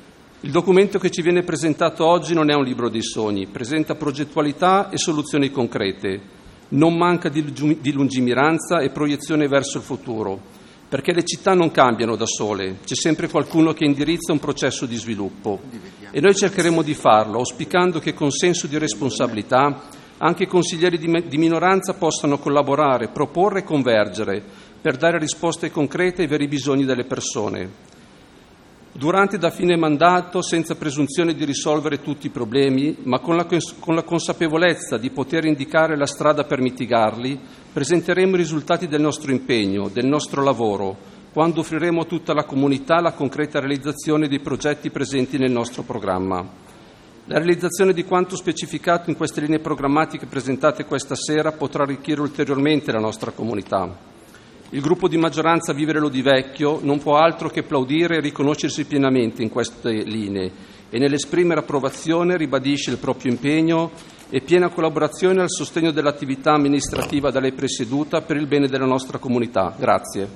Speaker 5: Il documento che ci viene presentato oggi non è un libro dei sogni, presenta progettualità e soluzioni concrete, non manca di lungimiranza e proiezione verso il futuro, perché le città non cambiano da sole, c'è sempre qualcuno che indirizza un processo di sviluppo e noi cercheremo di farlo, auspicando che con senso di responsabilità anche i consiglieri di minoranza possano collaborare, proporre e convergere per dare risposte concrete ai veri bisogni delle persone. Durante e da fine mandato, senza presunzione di risolvere tutti i problemi, ma con la, con la consapevolezza di poter indicare la strada per mitigarli, presenteremo i risultati del nostro impegno, del nostro lavoro, quando offriremo a tutta la comunità la concreta realizzazione dei progetti presenti nel nostro programma. La realizzazione di quanto specificato in queste linee programmatiche presentate questa sera potrà arricchire ulteriormente la nostra comunità. Il gruppo di maggioranza Vivere Lodivecchio non può altro che applaudire e riconoscersi pienamente in queste linee e nell'esprimere approvazione ribadisce il proprio impegno e piena collaborazione al sostegno dell'attività amministrativa da lei presieduta per il bene della nostra comunità. Grazie.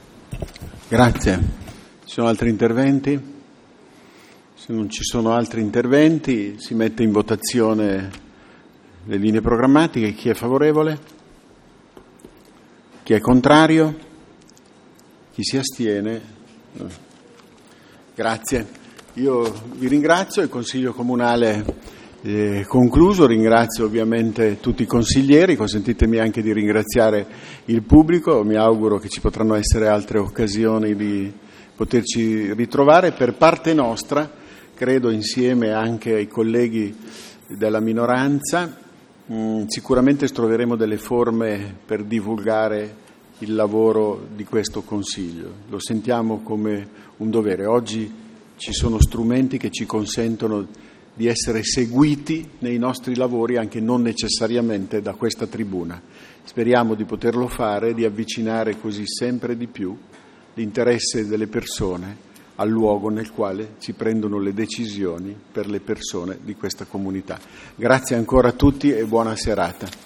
Speaker 2: Grazie. Ci sono altri interventi? Se non ci sono altri interventi si mette in votazione le linee programmatiche. Chi è favorevole? Chi è contrario? Chi si astiene? Grazie. Io vi ringrazio, il Consiglio Comunale è concluso, ringrazio ovviamente tutti i consiglieri, consentitemi anche di ringraziare il pubblico, mi auguro che ci potranno essere altre occasioni di poterci ritrovare. Per parte nostra, credo insieme anche ai colleghi della minoranza, sicuramente troveremo delle forme per divulgare il lavoro di questo Consiglio. Lo sentiamo come un dovere. Oggi ci sono strumenti che ci consentono di essere seguiti nei nostri lavori anche non necessariamente da questa tribuna. Speriamo di poterlo fare e di avvicinare così sempre di più l'interesse delle persone al luogo nel quale si prendono le decisioni per le persone di questa comunità. Grazie ancora a tutti e buona serata.